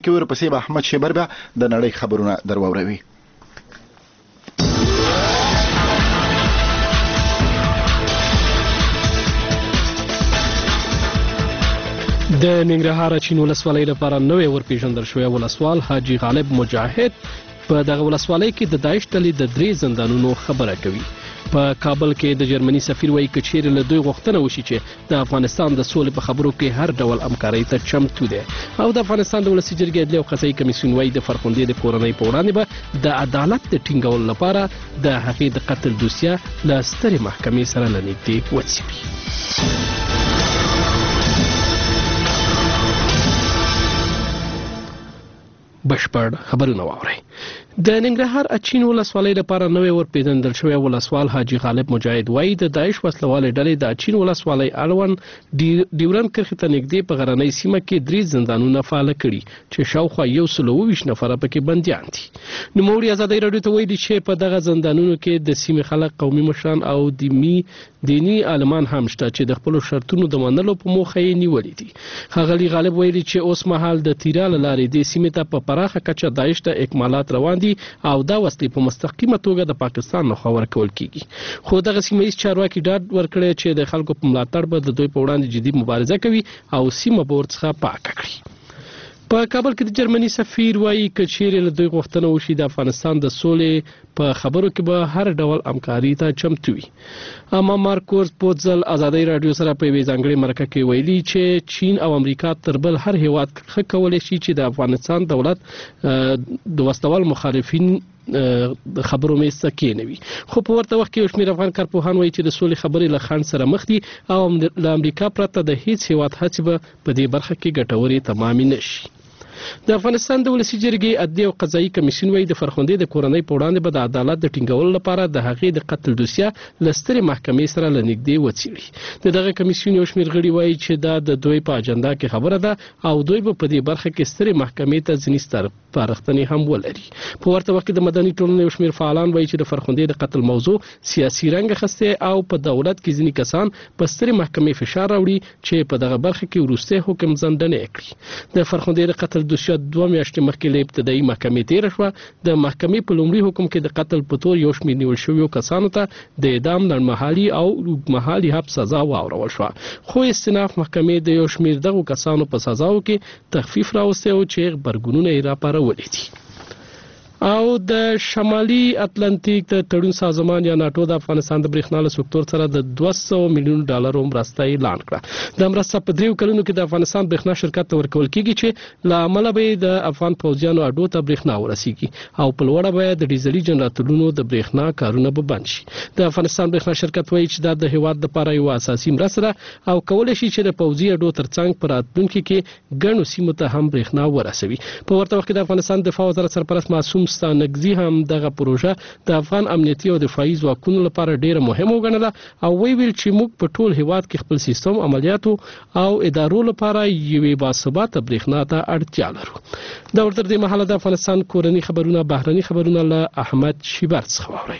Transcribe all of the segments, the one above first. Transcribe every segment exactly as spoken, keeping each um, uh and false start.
کې ورپسې به احمد شیبر بیا د نړۍ خبرونه درواوروي. د ننګرهار اچین ولسوالۍ لپاره نوې ورپېژندل شوی ولسوال حاجي غالب مجاهد په دغه ولسوالۍ کې د داعش ډلې د درې زندانونو خبره کوي. په کابل کې د جرمني سفیر وایي که چیرې له دوی غوښتنه وشي چې د افغانستان د سولې په خبرو کې هر ډول همکارۍ ته چمتو دی. او د افغانستان د ولسي جرګې عدلي او قضایي کمیسیون وایي د فرخندې د کورنۍ په وړاندې به د عدالت د ټینګولو لپاره د هغې د قتل دوسیه له سترې محکمې سره له نږدې وڅېړي. بشپړ خبرونه واورئ. د ننګرهار اچین ولسوالۍ لپاره نوې ورپېژندل شوی ولسوال حاجي غالب مجاهد وایي د داعش وسلوالې ډلې د اچین ولسوالۍ اړوند ډیورند کرښې ته نږدې په غرنۍ سیمه کې درې زندانونه فعاله کړي چې شاوخوا یو سل اوه ویشت نفره پکې بندیان دي. نوموړي ازادۍ راډیو ته ویلي چې په دغه زندانونو کې د سیمې خلک، قومي مشران او دیني دیني عالمان هم شته چې د خپلو شرطونو د منلو په موخه یې نیولي دي. ښاغلي غالب ویلي چې اوس مهال د تیرا له لارې دې سیمې ته په پراخه کچه داعش ته اکمالات روان دي او دا وسلې په مستقیمه توګه د پاکستان لخوا ورکول کیږي. خو دغه سیمه ییز چارواکي ډاډ ورکړی چې د خلکو په ملاتړ به د دوی په وړاندې جدي مبارزه کوي او سیمه به ورڅخه پاکه کړي. په کابل کې د جرمني سفیر وایي که چیرې له دوی غوښتنه وشي د افغانستان د سولې په خبرو کې به هر ډول همکاري ته چمتو وي. اما مارکوس پوتزل ازادۍ راډیو سره په یوې ځانګړې مرکه کې ویلي چې چین او امریکا تر بل هر هیواد ښه کولی شي چې د افغانستان دولت د وسلوال مخالفین د خبرو مې سکینوي. خو په ورته وخت کې یو شمېر افغان کارپوهان وایي چې د سولې خبرې له خنډ سره مخ دي او له امریکا پرته د هیڅ هیواد هڅې به په دې برخه کې ګټورې تمامې نشي. د افغانستان د ولسي جرګې عدلي او قضایي کمیسیون وایي د فرخندې د کورنۍ په وړاندې به د عدالت د ټینګولو لپاره د هغې د قتل دوسیه له سترې محکمې سره له نږدې وڅېړي. د دغه کمیسیون یو شمېر غړي وایي چې دا د دوی په اجنډا کې خبره ده او دوی به په دې برخه کې سترې محکمې ته ځینې سپارښتنې هم ولري. په ورته وخت کې د مدني ټولنې یو شمېر فعالان وایي چې د فرخندې د قتل موضوع سیاسي رنګ اخیستی او په دولت کې ځینې کسان په سترې محکمې فشار راوړي چې په دغه برخه کې وروستی حکم ځنډنې کړي. د فرخندې د قتل دوسیه دوه میاشتې مخکې له ابتدایي محکمې تېره شوه. د محکمې په لومړي حکم کې د قتل په تور یو شمېر نیول شویو کسانو ته د اعدام لنډمهالي او اوږدمهالي حبس سزا واورول شوه. خو استیناف محکمې د یو شمېر دغو کسانو په سزاو کې تخفیف راوستی و چې غبرګونونه یې راپارولي دي. او د شمالي اتلانتیک د تړون سازمان یا ناټو د افغانستان د برېښنا له سکتور سره د دوه سوه میلیون ډالرو مرسته اعلان کړه. دا مرسته په دریو کلونو کې د افغانستان برېښنا شرکت ته ورکول کیږي چې له امله به د افغان پوځیانو اډو ته برېښنا ورسیږي او په لوړه بیه د ډیزلي جنراتورونو د برېښنا کارونه به بند شي. د افغانستان برېښنا شرکت وایي چې دا د هیواد لپاره یو اساسي مرسته ده او کولی شي چې د پوځي اډو ترڅنګ په راتلونکي کې ګڼو سیمو ته هم برېښنا ورسوي. په ورته وخت کې د افغانستان دفاع وزارت سرپرست معصوم ستانکزي هم دغه پروژه د افغان امنیتي او دفاعي ځواکونو لپاره ډیره مهمه وګڼله او وی ویل چې موږ په ټول هیواد کې خپل سیستم عملیاتو او ادارو لپاره یوې باثباته برېښنا ته اړتیا لرو. دا ورته د مهاله د افغانستان کورني خبرونه بهرني خبرونه له احمد شیبر څخه واورئ.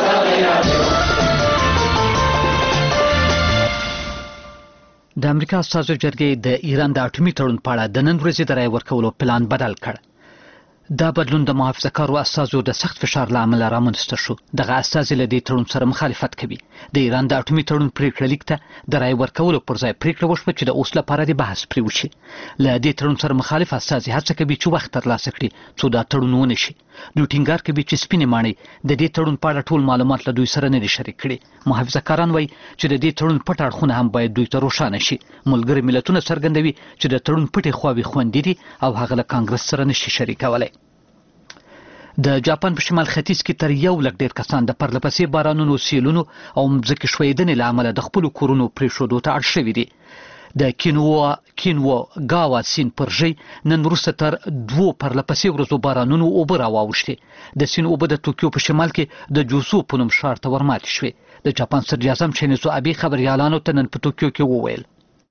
د امریکا استازو جرګې د ایران د اټومي تړون په اړه د نن ورځې د رایې ورکولو پلان بدل کړ. دا بدلون د محافظه کارو استازو د سخت فشار له امله رامنځته شو. دغه استازي له دې تړون سره مخالفت کوي. د ایران د اټومي تړون پریکړه لیک ته د رایې ورکولو پر ځای پریکړه وشوه چې د اوس لپاره د بحث پرې وشي. له دې تړون سره مخالف استازي هڅه کوي چې وخت ترلاسه کړي څو دا تړون ونه شي. دوی ټینګار کوي چې سپینې ماڼۍ د دې تړون په اړه ټول معلومات له دوی سره نه دي شریک کړي. محافظه کاران وایي چې د دې تړون پټ اړخونه هم باید دوی ته روښانه شي. ملګري ملتونه څرګندوي چې د تړون پټې خواوې خوندي دي او هغه له کانګرس سره نشي شریکولی. د جاپان په شمال ختیځ کې تر یو لک ډېر کسان د پرلپسې بارانونو، سیلونو او مځکې ښویېدنې له امله د خپلو کورونو پرېښودو ته اړ شوي دي. د کینوا کینوا ګاوا سیند پر ژۍ نن وروسته تر دوو پرلپسې ورځو بارانونو اوبه راواوښتې. د سیند اوبه د توکیو په شمال کې د جوسو په نوم ښار ته ورماتې شوې. د جاپان صدر اعظم شینزو ابي خبریالانو ته نن په توکیو کې وویل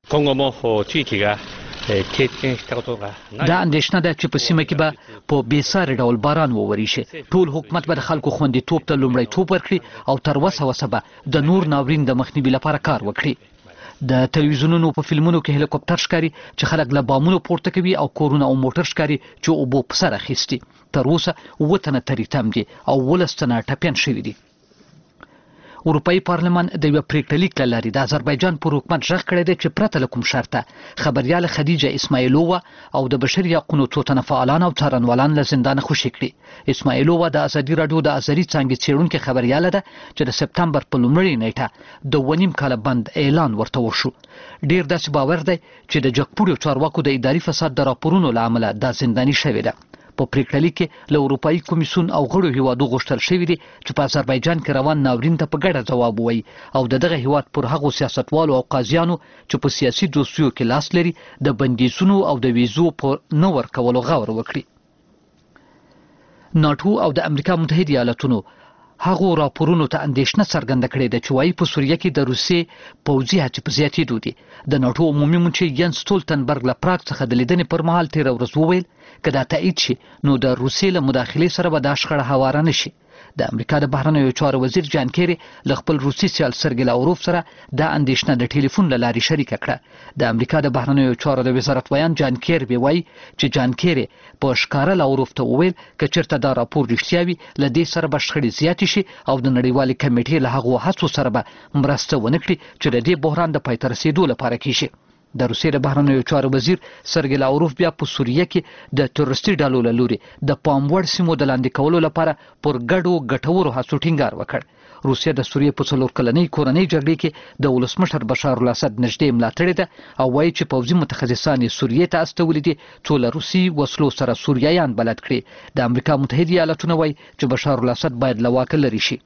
دا اندېښنه ده چې په سیمه کې به په بېساري ډول باران وورېږي. ټول حکومت به د خلکو خوندیتوب ته لومړیتوب ورکړي او تر وسه وسه به د نور ناورین د مخنیوي لپاره کار وکړي. د تلویزیونونو په فلمونو کې هلیکوپټر ښکاري چې خلک له بامونو پورته کوي او کورونه او موټر ښکاري چې اوبو په سر اخیستي. تر اوسه اووه تنه تریتم دي او ولس تنه ټپیان شوي دي. اروپایي پارلمان د یوه پریکړه لیک له لارې د اذربایجان پر حکومت غږ کړی دی چې پرته له کوم شرطه خبریاله خدیجه اسماعیلووا او د بشري حقونو څو تنه فعالان او څارنوالان له زندانه خوشي کړي. اسماعیلووا د ازادي راډیو د ازري څانګې څېړونکې خبریاله ده چې د سپتمبر په لومړۍ نیټه د اووه نیم کاله بند اعلان ورته وشو. ډیر داسې باور دی چې د جګپوړیو چارواکو د اداري فساد د راپورونو له امله دا زنداني شوې ده. په پریکړه لیک کې له اروپایي کمیسیون او غړو هیوادو غوښتل شوي دي چې په اذربایجان کې روان ناورین ته په ګډه ځواب ووایي او د دغه هیواد پر هغو سیاستوالو او قاضیانو چې په سیاسي دوسیو کې لاس لري د بندیزونو او د ویزو په نه ورکولو غور وکړي. ناټو او د امریکا متحده ایالاتونو هغو راپورونو ته اندېښنه څرګنده کړې ده چې وایي په سوریه کې د روسیې پوځي هڅې په زیاتېدو دي. د ناټو عمومي منشي ینس ستولتنبرګ له پراګ څخه د لیدنې پر مهال تېره ورځ وویل که دا تایید شي نو د روسیې له مداخلې سره به دا شخړه هواره نه شي. د امریکا د بهرنیو چارو وزیر جان کیری له خپل روسي سیال سرګی لاوروف سره دا اندېښنه د ټلیفون له لارې شریکه کړه. د امریکا د بهرنیو چارو د وزارت ویان جان کیربي وایي چې جان کیری په ښکاره لاوروف ته وویل که چېرته دا راپور رښتیا وي له دې سره به شخړې زیاتې شي او د نړیوالې کمیټې له هغو هڅو سره به مرسته ونه کړي چې د دې بحران د پای ته رسېدو لپاره کیږي. د روسیې د بهرنیو چارو وزیر سرګی لاوروف بیا په سوریه کې د تروریستي ډلو له لوري د پام وړ سیمو د لاندې کولو لپاره پر ګډو ګټورو هڅو ټینګار وکړ. روسیه د سوریې په څلور کلنۍ کورنۍ جګړې کې د ولسمشر بشار الاسد نږدې ملاتړې ده او وایي چې پوځي متخصصان یې سوریې ته استولي دي څو له روسي وسلو سره سوریایان بلد کړي. د امریکا متحده ایالاتونه وایي چې بشار الاسد باید له واکه لرې شي.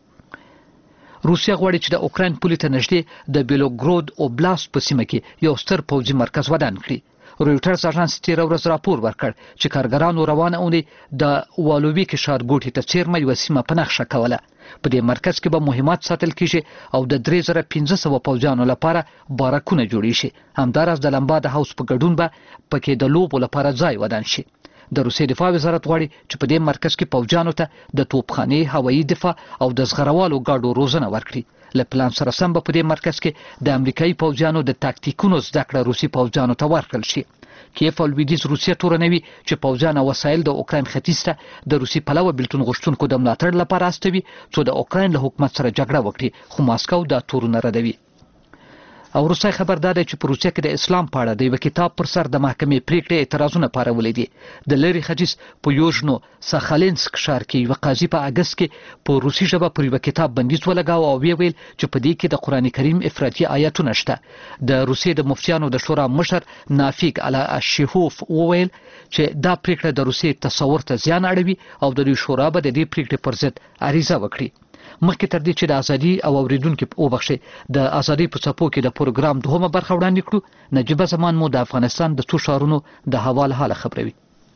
روسیه غواړي چې د اوکراین پولې ته نږدې د بیلوګرود اوبلاست په سیمه کې یو ستر پوځي مرکز ودان کړي. رویټرز اژانس تېره ورځ راپور ورکړ چې کارګرانو روانه اونۍ د والوویک ښارګوټي ته څیرمه یوه سیمه په نښه کوله. په دې مرکز کې به مهمات ساتل کیږي او د درې زره پنځه سوه پوځیانو لپاره بارکونه جوړې شي. همداراز د لمبا د هاوس په ګډون به پکې د لوبو لپاره ځای ودان شي. د روسیې دفاع وزارت غواړي چې په دې مرکز کې پوځیانو ته د توپخانې هوایي دفاع او د زغروالو ګاډو روزنه ورکړي. له پلان سره سم به په دې مرکز کې د امریکایي پوځیانو د تاکتیکونو زده کړه روسي پوځیانو ته ورکړل شي. کیف او لویدیځ روسیه تورنوي چې پوځیان او وسایل د اوکراین ختیځ ته د روسي پلوه بېلتون غوښتونکو د ملاتړ لپاره استوي څو د اوکراین له حکومت سره جګړه وکړي، خو ماسکو دا تورونه ردوي. او روسي خبر داده چې په روسیه کې د اسلام په اړه د یو کتاب پر سر د محکمې پریکړې اعتراضونه پارولې دي. د لری ختیځ په یوژنو ساخالینسک ښار کې یو قاضي په اګست کې په روسي ژبه پر یو کتاب بندیز ولګاوه او ویل چې په دې کې د قران کریم افراطي آیاتونه شته. د روسیې د مفتیانو د شورا مشر نافیک الا اشیهوف وویل چې دا پریکړه د روسیې تصور ته زیان اړوي او د دوی شورا به د دې پریکړې پر ضد عریضه وکړي. مخکې تر دې چې د ازادي او اوریدونکو وبخښي د ازادي په څپو کې د پروګرام دوهمه برخه وړاندې کړو. نجيبه زمان مو د افغانستان د څو ښارونو د حواله حاله خبروي.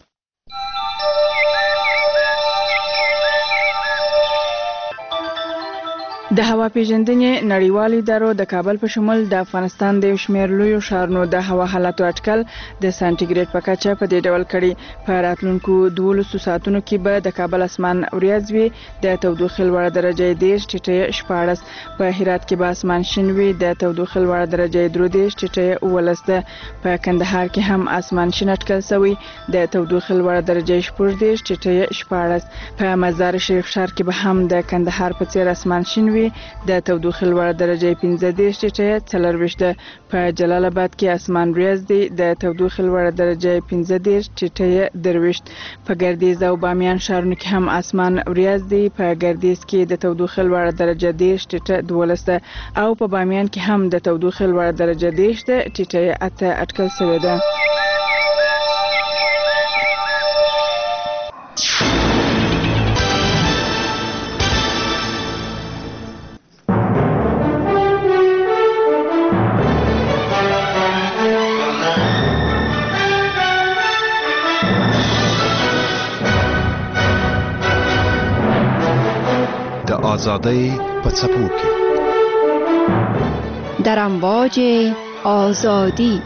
د هوا پیژندنې نړیوالو ادارو د کابل په شمول د افغانستان د یو شمېر لویو ښارونو د هوا حالاتو اټکل د سانټیګریډ په کچه په دې ډول کړي. په راتلونکو دولسو ساعتونو کې به د کابل اسمان وریځ وي، د تودوخې لوړه درجه دېرش ټیټه شپاړس، په هرات کې به اسمان شین وي، د تودوخې لوړه درجه درې دېرش ټیټه اوولس ده. په کندهار کې هم اسمان شین اټکل شوی، د تودوخې لوړه درجه شپږ دېرش ټیټه شپاړس. په مزار شریف ښار کې به هم د کندهار په څیر اسمان شین وي، د تودوخې لوړه درجه پنځه دېرش ټیټه څلرویشت ده. په جلال آباد کې اسمان وریځ دی، د تودوخې لوړه درجه پنځه دېرش ټیټه درویشت. په ګردیز او بامیان ښارونو کې هم اسمان وریځ دی، په ګردیز کې د تودوخې لوړه درجه دېرش ټیټه دولس ده او په بامیان کې هم د تودوخې لوړه درجه دېرش ټیټه اته اټکل شوې ده. آزادی په څپو کې در امواج آزادی.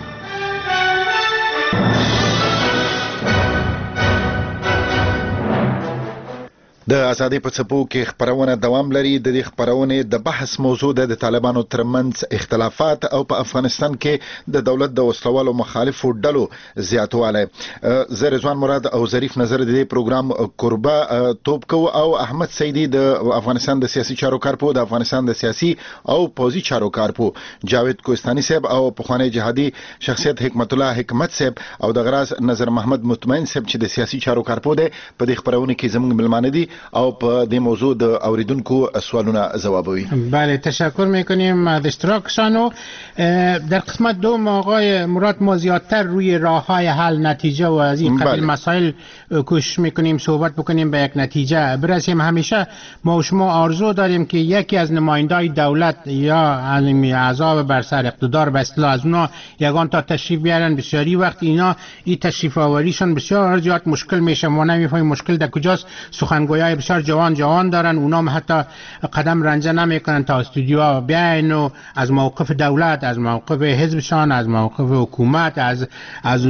د ازادي په څپو کې خبرونه دوام لري. د دې خبرونه د بحث موضوع د طالبانو ترمنځ اختلافات او په افغانستان کې د دولت د وسلوالو مخالفو ډلو زیاتوالی. زه رضوان مراد او ظریف نظر د دې پروګرام قربا توپ کو او احمد سیدی د افغانستان د سیاسي چارو کارپو، د افغانستان د سیاسي او پوزي چارو کارپو، جاوید کوهستاني صاحب او پخوانی جهادي شخصیت حکمت الله حکمت صاحب او د غراز نظر محمد مطمئن صاحب چې د سیاسي چارو کارپو دی په دې خبرونه کې زموږ ملمانه دي او په دې موضوع د اوریدونکو سوالونه جوابوي. بله، تشکر میکنیم از اشتراکشان. و در قسمت دوم آقای مراد ما زیادتر روی راههای حل نتیجه و از این قبیل مسائل کوشش میکنیم صحبت بکنیم به یک نتیجه برسیم. همیشه ما و شما آرزو داریم که یکی از نمایندای دولت یا علمی اعضا بر سر اقتدار به اصطلاح از اونا یگان تا تشریف بیارن. بسیاری وقت اینا این تشریف آوریشون بسیار زیاد مشکل میشه، ما نمیفهمیم مشکل در کجاست. سخنگویای بسیار جوان جوان دارن، اونا هم حتی قدم رنجه نمیکنن تا استودیو بیاین و از موقف دولت، از موقف حزبشان، از موقف حکومت، از از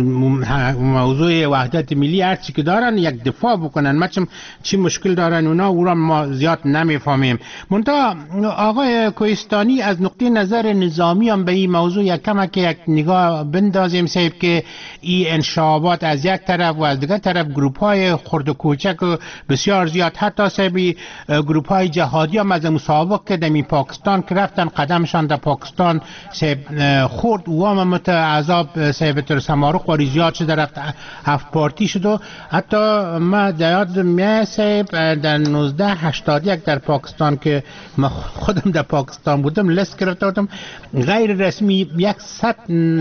موضوع وحدت ملی هر چی که دارن یک دفاع بکنن. ما چی مشکل دارن اونا، او ما زیاد نمیفهمیم. منتها آقای کوهستانی از نقطه نظر نظامی هم به این موضوع یک کمک یک نگاه بندازیم صاحب که این انشابات از یک طرف و از دیگر طرف گروپ های خرد و کوچک و بسیار زیاد حتی صاحبی گروپ های جهادی هم از مسابقه که دمی پاکستان که رفتن قدمشان در پاکستان صاحب خورد و هم مت عذاب صاحب تر سمارق واری زیاد شده رفت هفت پارتی شد. و حتی ما یاد میاد صاحب در نوزده هشتاد یک در پاکستان که ما خودم در پاکستان بودم لست کرده بودم غیر رسمی یک صد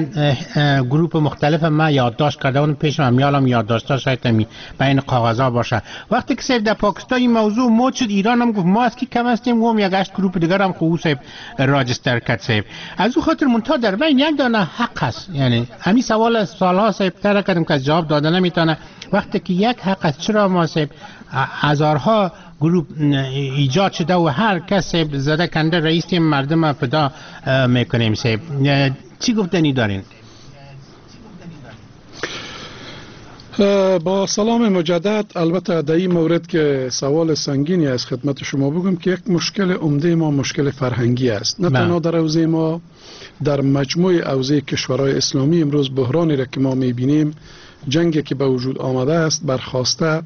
گروپ مختلف ما یادداشت کرده بودم پیش من میالم یادداشت‌ها شاید می بین کاغذها باشه. وقتی که صاحب در پاکستان این موضوع مود شد ایران هم گفت ما از کی کم هستیم، گفتم یک هشت گروپ دیگر هم خوب صاحب راجستر کرد صاحب. از او خاطر منتها در بین یک دانه حق هست. یعنی همین سوال سالها صاحب تر کردم که جواب داده نمیتونه. وقتی که یک حق است چرا ما صاحب هزارها گروپ ایجاد شده و هر کس زده کنده رئیس مردم فدا میکنیم صاحب. چی گفتنی دارین؟ با سلام مجدد. البته در این مورد که سوال سنگینی از خدمت شما بگم که یک مشکل عمده ما مشکل فرهنگی است، نه تنها در حوزه ما، در مجموع حوزه کشورهای اسلامی. امروز بحرانی را که ما میبینیم، جنگی که به وجود آمده است برخواسته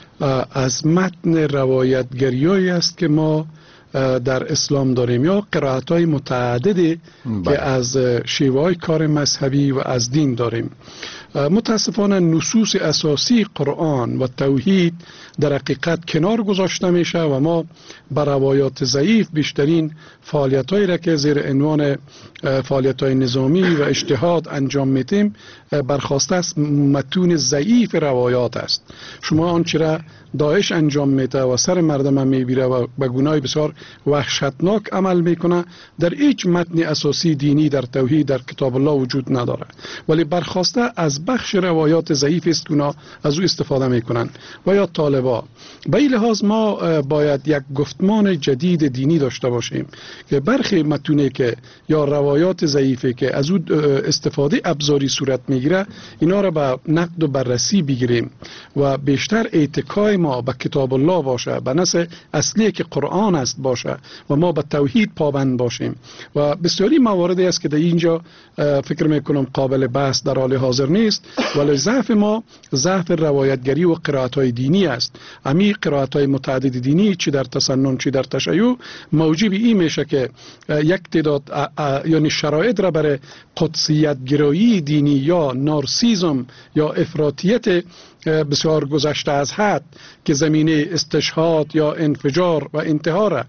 از متن روایتگریایی است که ما در اسلام داریم یا قرائت‌های متعددی که از شیوه‌های کار مذهبی و از دین داریم. متاسفانه نصوص اساسی قرآن و توحید در حقیقت کنار گذاشته میشه و ما بر روایات ضعیف بیشترین فعالیت‌هایی را که زیر عنوان فعالیت‌های نظامی و اجتهاد انجام میدیم برخواسته است متون ضعیف روایات است. شما آنچه را داعش انجام میده و سر مردم میبیره و به گناه بسیار وحشتناک عمل میکنه، در هیچ متن اساسی دینی در توحید در کتاب الله وجود نداره، ولی برخواسته از بخش روایات ضعیف است که اونا از او استفاده میکنن و یا طالبا. به این لحاظ ما باید یک گفتمان جدید دینی داشته باشیم که برخی متونی که یا روایات ضعیفی که از او استفاده ابزاری صورت میگیره اینا را به نقد و بررسی بگیریم و بیشتر اتکای ما به کتاب الله باشه، به نص اصلی که قرآن است باشه و ما به توحید پابند باشیم. و بسیاری مواردی است که در اینجا فکر میکنم قابل بحث در حال حاضر نیست، ولی ضعف ما ضعف روایتگری و قرائت‌های دینی است. امی قرائت‌های متعدد دینی چی در تسنن چی در تشیع موجب این میشه که یک تعداد یعنی شرایط را برای قدسیت گرایی دینی یا نارسیزم یا افراطیت بسیار گذشته از حد که زمینه استشهاد یا انفجار و انتحار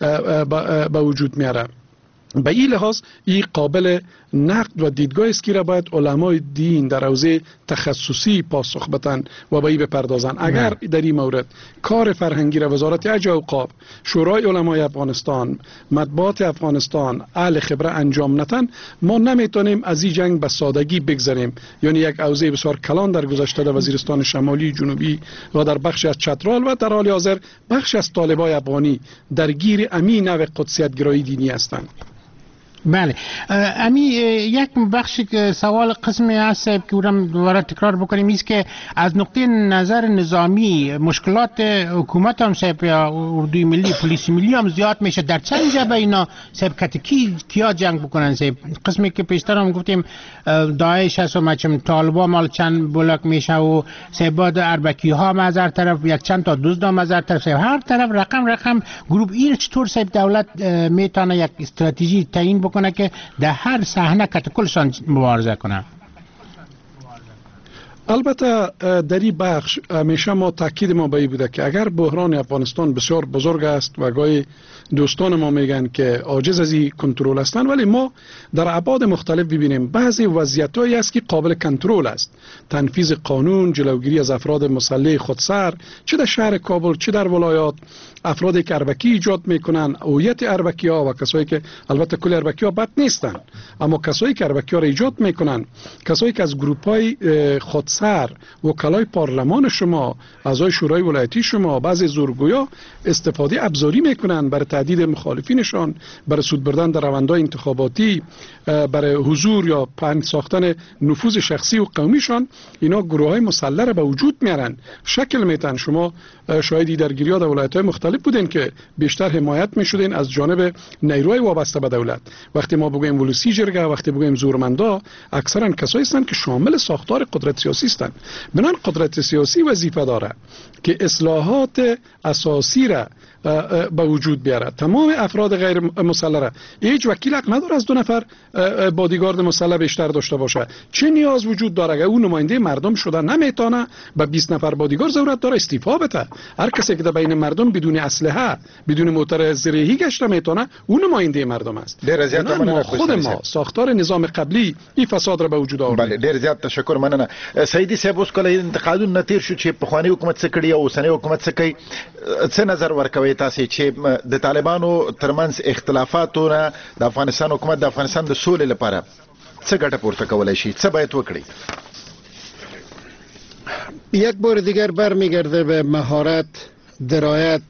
به وجود میاره. به این لحاظ این قابل نقد و دیدگاه است که را باید علمای دین در حوزه تخصصی پاسخ بدن و به این بپردازن. اگر در این مورد کار فرهنگی را وزارت حج و اوقاف، شورای علمای افغانستان، مطبوعات افغانستان، اهل خبره انجام ندن، ما نمیتونیم از این جنگ به سادگی بگذریم. یعنی یک حوزه بسیار کلان در گذشته در وزیرستان شمالی، جنوبی و در بخش از چترال و در حال حاضر بخش از طالبای افغانی درگیر امین و قدسیت گرایی دینی هستند. بله امی یک بخشی که سوال قسمی هست که اونم دوباره تکرار بکنیم ایست که از نقطه نظر نظامی مشکلات حکومت هم صاحب یا اردوی ملی پلیس ملی هم زیاد میشه در چند جبه اینا صاحب کتکی کیا جنگ بکنن صاحب قسمی که پیشتر هم گفتیم داعش هست و مچم طالبا مال چند بلاک میشه و صاحب اربکی ها از هر طرف یک چند تا دزد هم از هر طرف صاحب هر طرف رقم رقم گروه این چطور صاحب دولت میتونه یک استراتژی تعیین کنه که در هر صحنه کتکلشان مبارزه کنه؟ البته در این بخش همیشه ما تاکید ما به این بوده که اگر بحران افغانستان بسیار بزرگ است و گاهی دوستان ما میگن که عاجز از این کنترل هستند، ولی ما در ابعاد مختلف ببینیم بعضی وضعیتایی است که قابل کنترل است. تنفیذ قانون، جلوگیری از افراد مسلح خودسر، چه در شهر کابل چه در ولایات، افرادی که اربکی ایجاد میکنن، هویت اربکی ها و کسایی که البته کل اربکی ها بد نیستن، اما کسایی که اربکی ها را ایجاد میکنن، کسایی که از گروپ های خودسر، وکلای پارلمان شما، اعضای شورای ولایتی شما، بعضی زورگویا استفاده ابزاری میکنن برای تهدید مخالفینشان، برای سود بردن در روندهای انتخاباتی، برای حضور یا پنج ساختن نفوذ شخصی و قومیشان. اینا گروه های مسلح را به وجود میارن، شکل میتن. شما شاهدی درگیری ها در ولایت های مختلف بودین که بیشتر حمایت میشدین از جانب نیروهای وابسته به دولت. وقتی ما بگویم ولوسی جرگه، وقتی بگویم زورمندا، اکثرا کسایی هستند که شامل ساختار قدرت سیاسی هستند. بنان قدرت سیاسی وظیفه داره که اصلاحات اساسی را به وجود بیاره. تمام افراد غیر مسلح را، هیچ وکیل حق نداره از دو نفر بادیگارد مسلح بیشتر داشته باشه. چه نیاز وجود داره؟ اگه اون نماینده مردم شده نمیتونه به بیست نفر بادیگارد ضرورت داره استعفا بده. هر کسی که در بین مردم بدون اسلحه، بدون موتور زرهی گشت میتونه، اون نماینده مردم است. ډیر زیات مننه. خود ما ساختار نظام قبلی این فساد را به وجود آورد. بله ډیر زیات تشکر مننه. سیدی صاحب اوس کله انتقادونه تیر شو چې په خواني حکومت څخه کړی او اوسنی حکومت څخه کوي، څه نظر ورکوي تاسو چې د طالبانو ترمنځ اختلافاتونه د افغانستان حکومت د افغانستان د سولې لپاره څه ګټه پورته کولای شي، څه باید وکړي؟ یک بار دیگر برمیگرده به مهارت، درایت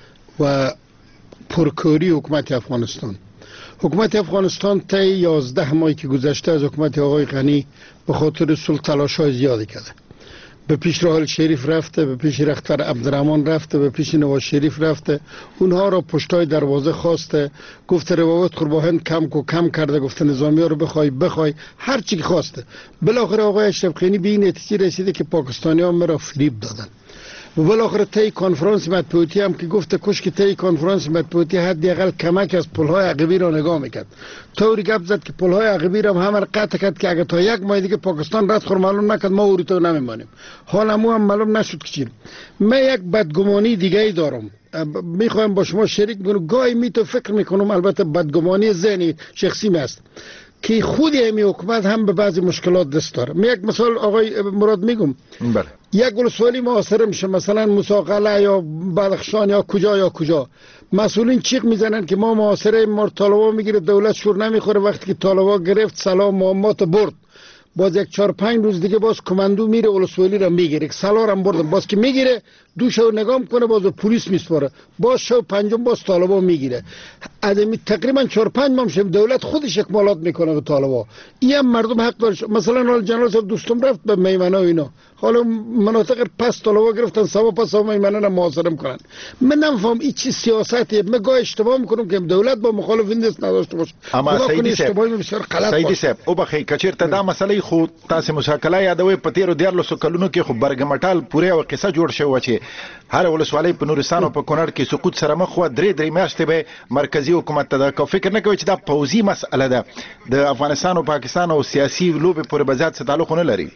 و پرکاری حکومت افغانستان. حکومت افغانستان طی یازده ماهی که گذشته از حکومت آقای غنی به خاطر صلح تلاش‌های زیادی کرده. به پیش راحل شریف رفته، به پیش رختر عبدالرحمن رفته، به پیش نواز شریف رفته، اونها را پشتای دروازه خواسته، گفته روابط قرب هند کم کو کم کرده، گفته نظامی ها رو بخوای بخوای، هر چی که خواسته. بالاخره آقای اشرف غنی به این نتیجه رسیده که پاکستانی ها مرا فریب دادن. و بالاخره طی کنفرانس مطبوعاتی هم که گفته کاش که طی کنفرانس مطبوعاتی حداقل کمک از پل‌های عقبی را نگاه میکرد. طوری گپ زد که پل‌های عقبی را هم قطع کرد که اگه تا یک ماه دیگه پاکستان رد خور معلوم نکرد ما اوری تو نمیمانیم. حالا مو هم معلوم نشد که چی. من یک بدگمانی دیگه ای دارم. میخوایم با شما شریک کنم. گاهی می تو فکر میکنم، البته بدگمانی ذهنی شخصی است، که خود همی حکومت هم به بعضی مشکلات دست داره. من یک مثال آقای مراد میگم. بله. یک ولسوالی محاصره میشه، مثلا مساقله یا بدخشان یا کجا یا کجا، مسئولین چیغ میزنن که ما محاصره ما طالبا میگیره، دولت شور نمیخوره. وقتی که طالبا گرفت سلام معامات برد، باز یک چهار پنج روز دیگه باز کماندو میره ولسوالی را میگیره، سالار هم برد، باز که میگیره دو شو نگاه میکنه، باز پلیس میسپاره، باز شو پنجم باز طالبا میگیره. ادمی تقریبا چهار پنج ماه میشه دولت خودش اکمالات میکنه به طالبا. این هم مردم حق داره. مثلا حال جنرال صاحب دوستم رفت به میمنه و اینا، حالا مناطق پس طالبا گرفتن سوا پس سوا میمنه را محاصره میکنن. من نمیفهم این چی سیاسته. من گاه اشتباه میکنم که دولت با مخالفین دست نداشته باشه. اما سیدی صاحب سیدی صاحب او بخی کچیرته دا مسئله خو تاسو مشاکله یادوي په تیرو دیارلسو کلونو کې خو برګمټال پوره او قصه جوړ شو چې هر ولسوالۍ په نورستان او په کونړ کې سقوط سره مخ و درې درې میاشتې به مرکزی حکومت ته دا فکر نه کوي چې دا پوزي مسأله ده د افغانستان او پاکستان او سیاسي لوبې پورې بزاد څه تعلق نه لري.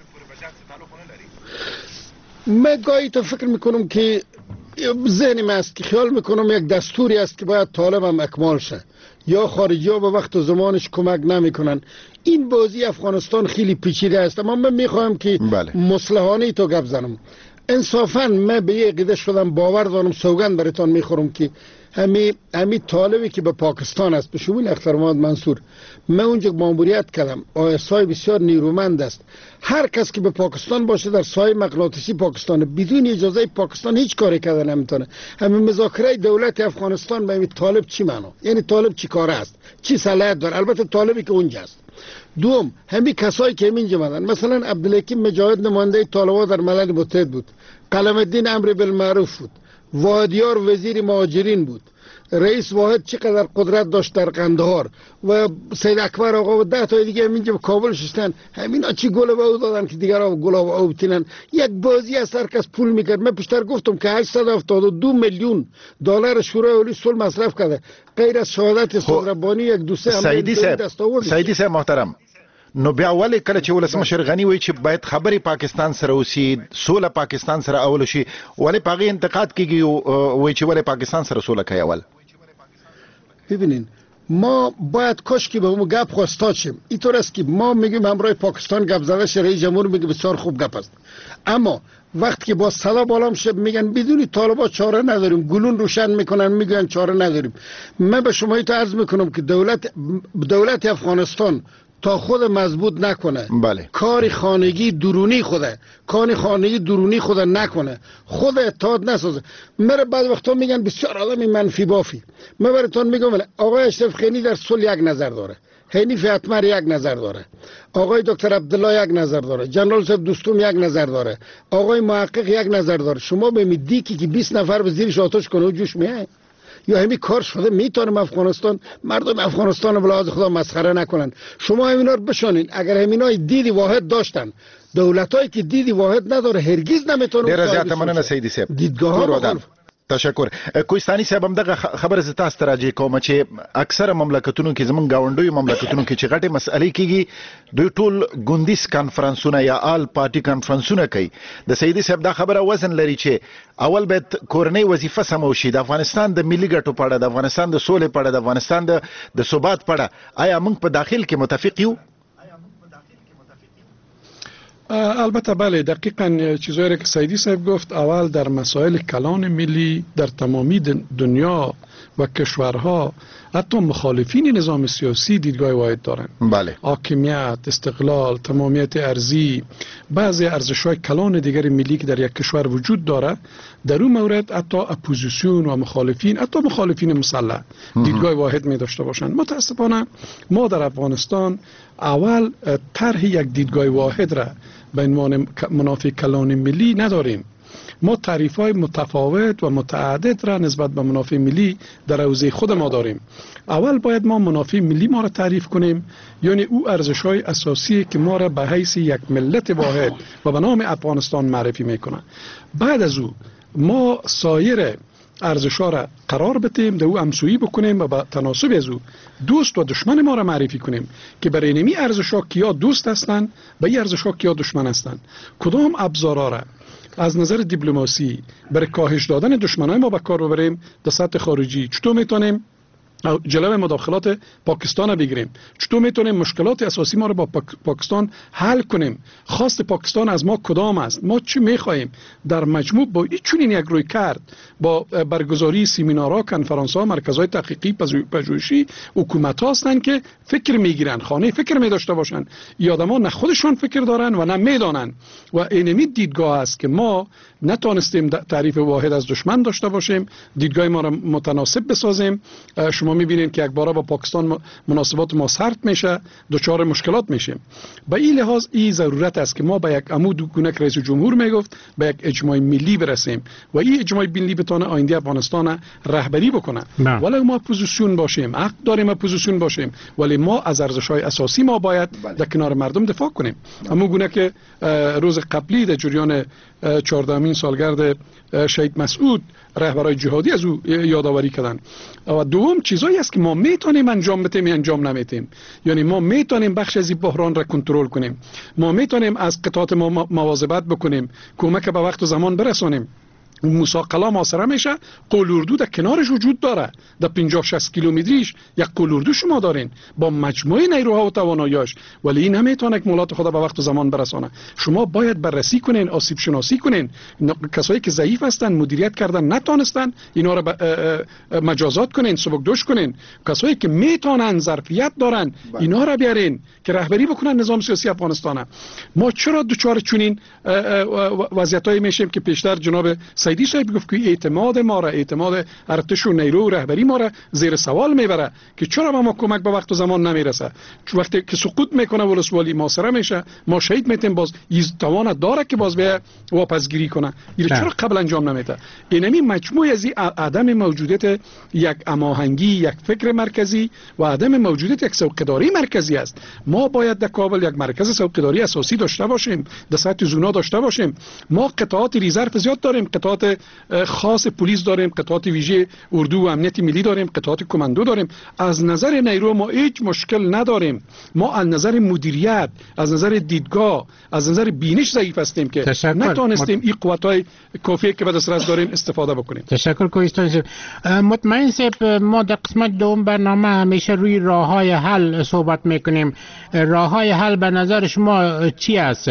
من گاهی تو فکر میکنم که ذهنی من است که خیال میکنم یک دستوری است که باید طالب هم اکمال شه، یا خارجی ها به وقت و زمانش کمک نمیکنن. این بازی افغانستان خیلی پیچیده است، اما من میخواهم که بله. مصلحانه تو گپ زنم. انصافا من به یه عقیده شدم، باور دارم، سوگند براتون میخورم که همی همی طالبی که به پاکستان است، به شمول اختر محمد منصور، من اونجا ماموریت کردم، آیسای بسیار نیرومند است. هر کس که به پاکستان باشه در سایه مغناطیسی پاکستان، بدون اجازه پاکستان هیچ کاری کردن نمیتونه. همین مذاکره دولت افغانستان به این طالب چی معنا؟ یعنی طالب چی کاره است؟ چی صلاحیت داره؟ البته طالبی که اونجا است. دوم، همین کسایی که همین جمعن، مثلا عبدالحکیم مجاهد نماینده طالبان در ملل متحد بود، قلم الدین امر بالمعروف بود، واحدیار وزیر مهاجرین بود، رئیس واحد چقدر قدرت داشت در قندهار، و سید اکبر آقا و ده تا دیگه همینجا به کابل شستن. همینا چی گل به او دادن که دیگرها گل به او بتینن؟ یک بازی از هر کس پول میکرد. من پیشتر گفتم که هشتصد و هفتاد و دو میلیون دلار شورای عالی صلح مصرف کرده، غیر از شهادت استاد ربانی یک دو سه سیدی صاحب سیدی صاحب محترم، نو بیا ولې کله چې ولسمشر غنی وایي چې باید خبرې پاکستان سره وسی، سوله پاکستان سره اول شي، ولې پاغي انتقاد کیږي وایي چې ولې پاکستان سره سوله کوي اول؟ ببینین، ما باید کاش که به اون گپ خواستا شیم. اینطور است که ما میگیم همراه پاکستان گپ زده شه، رئیس جمهور میگه بسیار خوب گپ است، اما وقتی که با صدا بالا میشه میگن بدون طالبان چاره نداریم، گلون روشن میکنن میگن چاره نداریم. من به شما اینو عرض میکنم که دولت دولت افغانستان تا خود مضبوط نکنه، بله، کار خانگی درونی خوده کار خانگی درونی خوده نکنه، خود اتحاد نسازه. میره بعد وقتا میگن بسیار آدم منفی بافی. من براتون میگم آقای اشرف غنی در صلح یک نظر داره، حنیف اتمر یک نظر داره، آقای دکتر عبدالله یک نظر داره، جنرال صاحب دوستم یک نظر داره، آقای محقق یک نظر داره. شما به دیکی که بیست نفر به زیرش آتش کنه و جوش میاد، یا همین کار شده میتونم افغانستان مردم افغانستان به لحاظ خدا مسخره نکنن. شما همینا رو بشانین. اگر همینای دیدی واحد داشتن، دولتایی که دیدی واحد نداره هرگز نمیتونه. ډیر زیات مننه سیدی صاحب، دیدگاه تشکر. کوهستاني صاحب هم دغه خبره ز تاسو ته راځي کوم چې اکثره مملکتونو کې زمونږ گاونډیو مملکتونو کې چې غټه مسلې کېږي، دوی ټول ګوندیز کانفرنسونه یا آل پارټي کانفرنسونه کوي. د سیدی صاحب دا خبره وزن لري چې اول باید کورنۍ وظیفه سمو شي، د افغانستان د ملي ګټو په اړه، د افغانستان د سولې په اړه، د افغانستان د د ثبات په اړه آیا موږ په داخل کې متفق یو؟ البته بله، دقیقا چیزایی که سیدی صاحب گفت، اول در مسائل کلان ملی در تمامی دنیا و کشورها حتی مخالفین نظام سیاسی دیدگاه واحد دارن. بله. حاکمیت، استقلال، تمامیت ارضی، بعضی ارزش‌های کلان دیگر ملی که در یک کشور وجود داره، در اون مورد حتی اپوزیسیون و مخالفین، حتی مخالفین مسلح دیدگاه واحد می داشته باشند. متاسفانه ما در افغانستان اول طرح یک دیدگاه واحد را به عنوان منافع کلان ملی نداریم. ما تعریف‌های متفاوت و متعدد را نسبت به منافع ملی در حوزه خود ما داریم. اول باید ما منافع ملی ما را تعریف کنیم، یعنی او ارزش‌های اساسی که ما را به حیث یک ملت واحد و به نام افغانستان معرفی می‌کنه. بعد از او ما سایر ارزش‌ها را قرار بدیم، در او همسویی بکنیم و با تناسب از او دوست و دشمن ما را معرفی کنیم که برای نمی ارزش‌ها کیا دوست هستند و این ارزش‌ها کیا دشمن هستند. کدام ابزارها را از نظر دیپلماسی برای کاهش دادن دشمنای ما به کار ببریم در سطح خارجی، چطور میتونیم جلوی مداخلات پاکستان رو بگیریم، چطور میتونیم مشکلات اساسی ما رو با پاکستان حل کنیم، خواست پاکستان از ما کدام است، ما چی میخواهیم. در مجموع با این چنین یک روی کرد، با برگزاری سمینارها، کنفرانس‌ها، مرکزهای تحقیقی پژوهشی، حکومت هستند که فکر میگیرن، خانه فکر میداشته باشن. آدما نه خودشان فکر دارن و نه میدانن و اینمی دیدگاه است که ما نتونستیم تعریف واحد از دشمن داشته باشیم، دیدگاه ما را متناسب بسازیم. شما میبینید که یک بارا با پاکستان مناسبات ما سرد میشه، دچار مشکلات میشیم. به این لحاظ این ضرورت است که ما به یک عمود گونه که رئیس جمهور میگفت به یک اجماع ملی برسیم و این اجماع ملی بتونه آینده افغانستان رهبری بکنه. ولی ما اپوزیسیون باشیم، حق داریم اپوزیسیون باشیم، ولی ما از ارزش‌های اساسی ما باید در کنار مردم دفاع کنیم. همون گونه که روز قبلی در جریان چهاردهمین سالگرد شهید مسعود رهبرای جهادی از او یادآوری کردن. و دوم چیزایی است که ما میتونیم انجام بدیم یا انجام نمیتیم. یعنی ما میتونیم بخش از این بحران را کنترل کنیم، ما میتونیم از قطعات ما مواظبت بکنیم، کمک به وقت و زمان برسونیم. موسی قلا محاصره میشه. قلاردو در کنارش وجود داره، در پنجاه شصت کیلومتریش یک قلاردو شما دارین با مجموعه نیروها و تواناییاش، ولی این نمیتونه که مولات خدا به وقت و زمان برسانه. شما باید بررسی کنین، آسیب شناسی کنین. کسایی که ضعیف هستن، مدیریت کردن نتونستن، اینا را مجازات کنین، سبکدوش کنین. کسایی که میتونن، ظرفیت دارن، اینا را بیارین که رهبری بکنن نظام سیاسی افغانستان. ما چرا دوچار چنین وضعیتایی میشیم که پیشتر جناب سیدی صاحب گفت که اعتماد ما را، اعتماد ارتش و نیرو و رهبری ما را زیر سوال میبره که چرا به ما کمک به وقت و زمان نمیرسه. وقتی که سقوط میکنه ولسوالی محاصره میشه، ما شهید میتیم، باز این توان داره که باز به واپسگیری کنه. این چرا قبل انجام نمیده؟ اینمی مجموعه از عدم موجودیت یک هماهنگی، یک فکر مرکزی و عدم موجودیت یک سوقداری مرکزی است. ما باید در کابل یک مرکز سوقداری اساسی داشته باشیم، در سطح زونا داشته باشیم. ما قطعات ریزرو زیاد داریم، قطعات خاص پلیس داریم، قطعات ویژه اردو و امنیت ملی داریم، قطعات کماندو داریم. از نظر نیرو ما هیچ مشکل نداریم. ما از نظر مدیریت، از نظر دیدگاه، از نظر بینش ضعیف هستیم که نتونستیم این قوت‌های کافی که به دسترس داریم استفاده بکنیم. تشکر کوهستان صاحب. مطمئن صاحب، ما در قسمت دوم برنامه همیشه روی راه‌های حل صحبت میکنیم. راه‌های حل به نظر شما چی است؟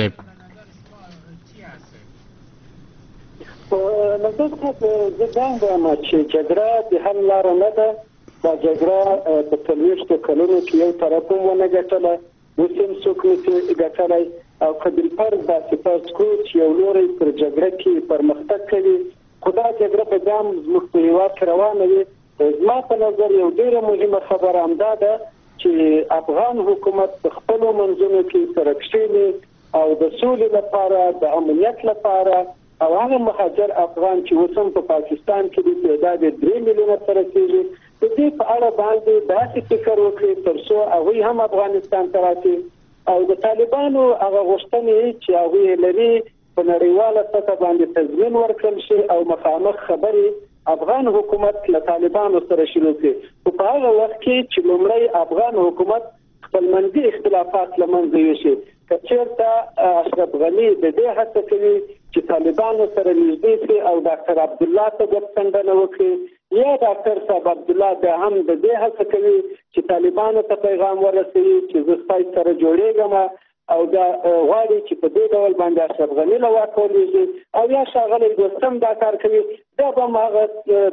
نظر خود زدان دارم چې جګړه د حل لاره نه ده. دا جګړه په څلوېښتو کلونو کې یو طرف هم ونه ګټله، اوس هم څوک نشي ګټلی. او که بالفرض داسې فرض کړو چې یو لوری پر جګړه کې پرمختګ کوي، خو دا جګړه به بیا هم زموږ په هېواد کې روانه وي. زما په نظر یو ډېره مهمه خبره همدا ده چې افغان حکومت په خپلو منځونو کې سره کښېني او د سولې لپاره، د امنیت لپاره، او هغه مهاجر افغان چې اوس هم په پاکستان کې د تعداد درې میلیونه ته رسېږي، د دې په اړه باندې داسې فکر وکړي تر څو هغوی هم افغانستان ته راشي او د طالبانو هغه غوښتنې چې هغوی لري په نړیواله سطحه باندې تضمین ورکړل شي او مخامخ خبرې افغان حکومت له طالبانو سره شروع کړي. خو په هغه وخت کې چې لومړی افغان حکومت خپلمنځي اختلافات له منځه یوسي. که چېرته اشرف غني د دې هڅه کوي چې طالبانو سره نږدې شي او ډاکټر عبدالله ته ګوتڅنډنه وکړي، یا ډاکټر صاحب عبدالله بیا هم د دې هڅه کوي چې طالبانو ته پیغام ورسوي چې زه ستاسو سره جوړېږم او دا غواړي چې په دې ډول باندې اشرف غني له واکه ولوېږي، او یا ښاغلی دوستم دا کار کوي، دا به هم هغه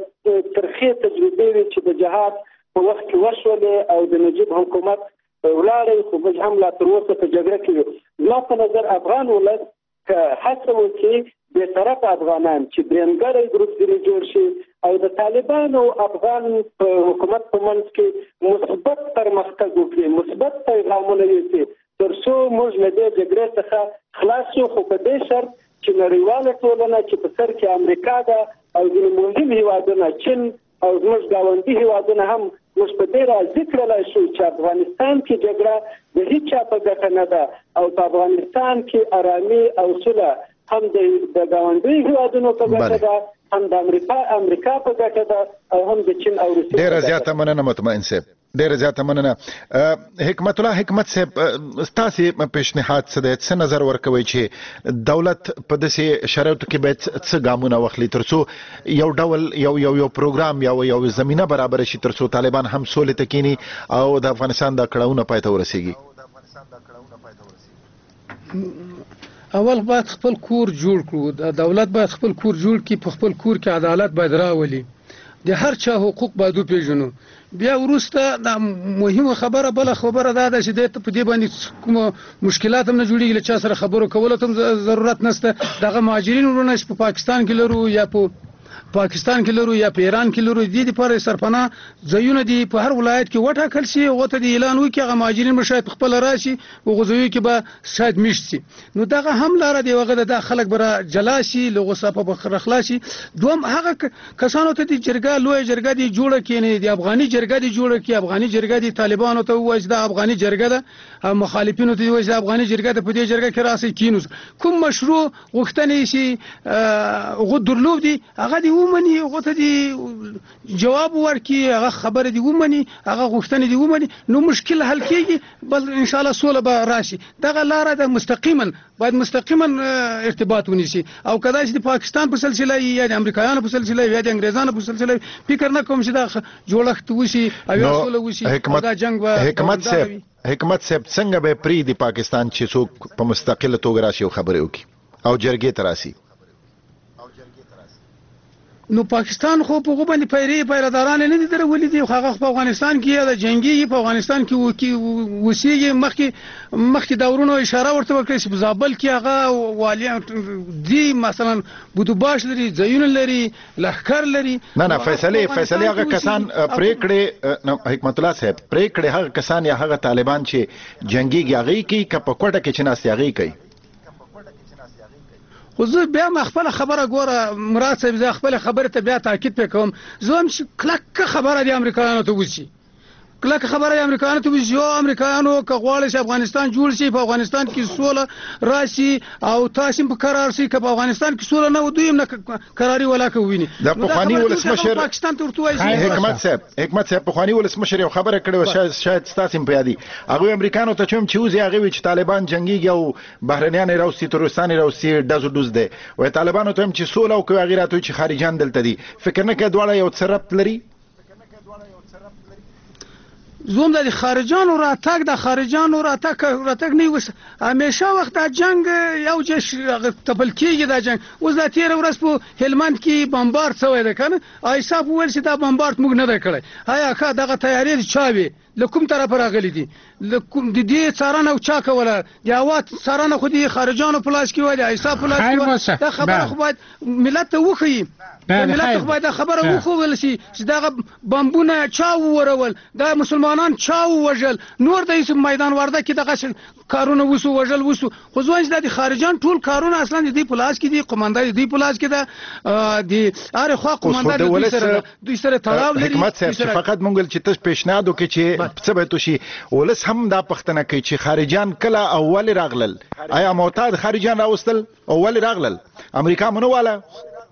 ترخې تجربې وي چې د جهاد په وخت کې وشولې او د نجیب حکومت ولاړی، خو موږ هم لا تر اوسه په جګړه کې یو. زما په نظر افغان ولس که هڅه وکړي بېطرفه افغانان چې درېیمګړی ګروپ ځینې جوړ شي او د طالبانو افغان حکومت په منځ کې مثبت پرمختګ وکړي، مثبت پیغامونه یوسي، تر څو موږ له دې جګړې څخه خلاص شو. خو په دې شرط چې نړیواله ټولنه چې په سر کې امریکا ده او ځینې مهم هېوادونه چین او زموږ ګاونډي هېوادونه هم موږ په دې راضي کړلی شو چې افغانستان کې جګړه د هېچ چا په ګټه نه ده او په افغانستان کې ارامي او سوله هم د ګاونډي هېوادونو په ګټه ده، هم د امریکا امریکا په ګټه ده او هم د چین او روسیې. ډېره زیاته مننه مطمئن صاحب، ډېره زیاته مننه. حکمت الله حکمت صاحب، ستاسې پیشنهاد څه دی؟ څه نظر ورکوئ چې دولت په داسې شرایطو کې باید څه ګامونه واخلي تر څو یو ډول یو یو یو پروګرام یا یو زمینه برابره شي تر څو طالبان هم سولې ته کینی او د افغانستان د کړاوونه پای ته ورسیږي؟ اول باید خپل کور جوړ کړو، دولت باید خپل کور جوړ کړي، په خپل کور کې عدالت باید راولي، د هر چا حقوق باید وپېژنو. بیا وروسته دا مهمه خبره بله خبره دا ده چې د په دې باندې کوم مشکلات هم نه جوړېږي، له چا سره خبرو کولو ته هم ضرورت نشته. دغه مهاجرین ورونه چې په پاکستان کې لرو یا په پاکستان کې لرو یا په ایران کې لرو، دې لپاره سرپناه ځایونه دي په هر ولایت کې وټاکل شي، هغه ته د اعلان وکړي هغه مهاجرین به شاید خپل راشي او غزوی کې به شاید میشت شي. نو دغه هم لاره دی، هغه د خلک بره جلا شي، له غصه په بخره خلاصي. دوم هغه کسانو ته د جرګه لوی جرګه دی جوړه کینې، د افغاني جرګه دی جوړه کی، افغاني جرګه دی طالبانو ته وایي دا افغاني جرګه ده، او مخالفینو ته وایي دا افغاني جرګه ده، په دې جرګه کې راسي کینوس کوم مشروع غوښتنې شي هغه درلود دي هغه دی دی ومني هغه ته دی جواب ورکړي هغه خبره دی ومني هغه غوښتنه دی ومني نو مشکل حل کیږي بل ان شاء الله سوله به راشي دغه لار د مستقیما باید مستقیما ارتباط ونیسي او کدا چې د پاکستان په سلسله یا د امریکایانو په سلسله یا د انګریزانو په سلسله فکر نه کوم چې دا جوړښت وشي او یا سوله وشي دا جنگ به حکمت صاحب حکمت صاحب څنګه به پری د پاکستان چې څوک په مستقله توګه راشي او خبرې وکړي او جرګې تراسي نو پاکستان خو په غو باندې پیری پیراداران نه دي درولې دي هغه په افغانستان کې د جنگي په افغانستان کې وسیږي مخکې مخکې دورونو اشاره ورته وکړي چې په زابل کې هغه والی دي مثلا بودوباش لري زيون لري لخر لري نه نه فیصله فیصله هغه کسان پریکړه حکمت الله صاحب پریکړه هغه کسان یا هغه طالبان چې جنگي هغه کې کپ کوټه کې چناستي هغه کوي خو زه بیا ما خپل خبره ګوره مراد صاحب زه خپل خبره ته بیا تاکید وکوم زه هم چې کلک خبره د امریکایانو ته وشي کلک خبره د امریکایانو ته وشي او امریکایانو که غواړي چې افغانستان جوړ شي په افغانستان کې سوله راشي او تاسو په قرار شي که په افغانستان کې سوله نه ودویم نه قراري ولا کوي د پخوانی ولسمشر پاکستان ته ورته وایي حکمت صاحب حکمت صاحب پخوانی ولسمشر یو خبره کړې شاید شاید تاسو په یادي هغه امریکایانو ته چوم چوزي هغه چې طالبان جنگي او بهرنیان راوستي ترستان راوستي دزو دوز دي او طالبانو ته چې سوله او کوي غیرت چې خارجان دلته دي فکر نه کوي دواړه یو څرپ لري زوم د خارجانو راتګ د خارجانو راتګ راتګ نه وس همیشه وخت د جنگ یو جش تپل کیږي د جنگ اوس د تیر ورځ په هلمند کې بمبارد شوی ده کنه ایسا په ول چې دا بمبارد موږ نه ده کړی آیا کا دغه تیاری چاوي لکم طرف راغلي دي لکم د دې څارنه او چا کوله د اوات څارنه خو دي خارجانو پلاس کې وایي ایسا پلاس کې دا خبره خو باید ملت ته وخی ملت خو باید خبره وخول شي چې دا بمبونه چا ورول دا مسلمانان چا وژل نور د اسم میدان ورده کې دغه کارونه وسو وژل وسو خو ځوان د خارجان ټول کارونه اصلا د دې پلاس کې دي قومندان د دې پلاس کې ده د اره خو قومندان د دوی سره دوی سره تړاو لري حکمت صاحب فقط مونږ چې تاسو پیشنهاد وکړي چې څه به توشي ولس هم دا پښتنه کوي چې خارجان کله اول راغلل آیا معتاد خارجان راوستل اول راغلل امریکا منواله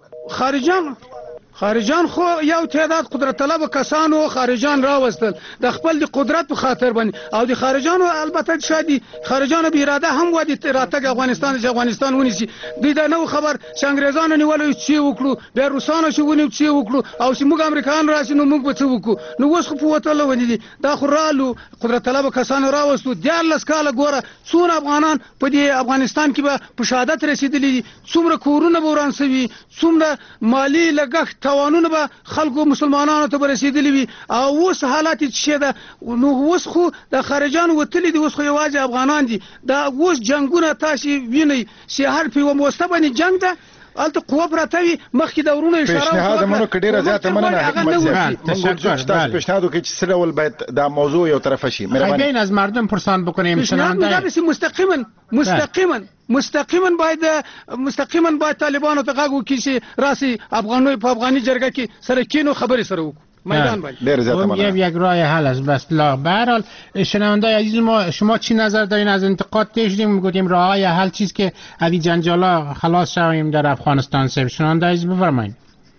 خارجان خارجان خو یو تعداد قدرت طلب کسانو خارجان راوستل د خپل د قدرت په خاطر باندې او د خارجانو البته شادي خارجانو به اراده هم ودی راتګ افغانستان چې افغانستان ونیسي دوی دا نو خبر چې انګريزانو نیولې چې وکړو بیا روسانو چې ونیو چې وکړو او چې موږ امریکایان راشي نو موږ به څه وکړو نو اوس خو په وته ونی دي دا خو رالو قدرت طلب کسانو راوستو د لسکاله ګوره څونه افغانان په دې افغانستان کې به په شهادت رسیدلي څومره کورونه بوران سوي څومره مالی لګښت توانونه به خلکو مسلمانانو ته رسیدلی وي او اوس حالات چې ده نو اوس خو د خارجانو وتلی دي اوس خو یوازې افغانان دي دا اوس جنگونه تاسو ویني چې هر په وسته باندې جنگ ده الته قوه پرتوي مخکې دورونه اشاره پیشنهاد مونږ کډیره زیاته مننه حکمت صاحب مونږ تاسو پیشنهاد وکړي چې سره ول باید دا موضوع یو طرف شي مهرباني از مردم پرسان بکنیم شنونده مستقیما مستقیما مستقیما باید مستقیما باید طالبانو ته غاغو کیږي راسي افغانوی په افغاني جرګه کې سره کینو خبري سره وکړو میدان باید اون یک راه حل است بس لا به هر حال شنونده عزیز ما شما چی نظر دارین از انتقاد داشتیم میگفتیم راه های حل چیز که از جنجالا خلاص شویم در افغانستان سر شنونده عزیز بفرمایید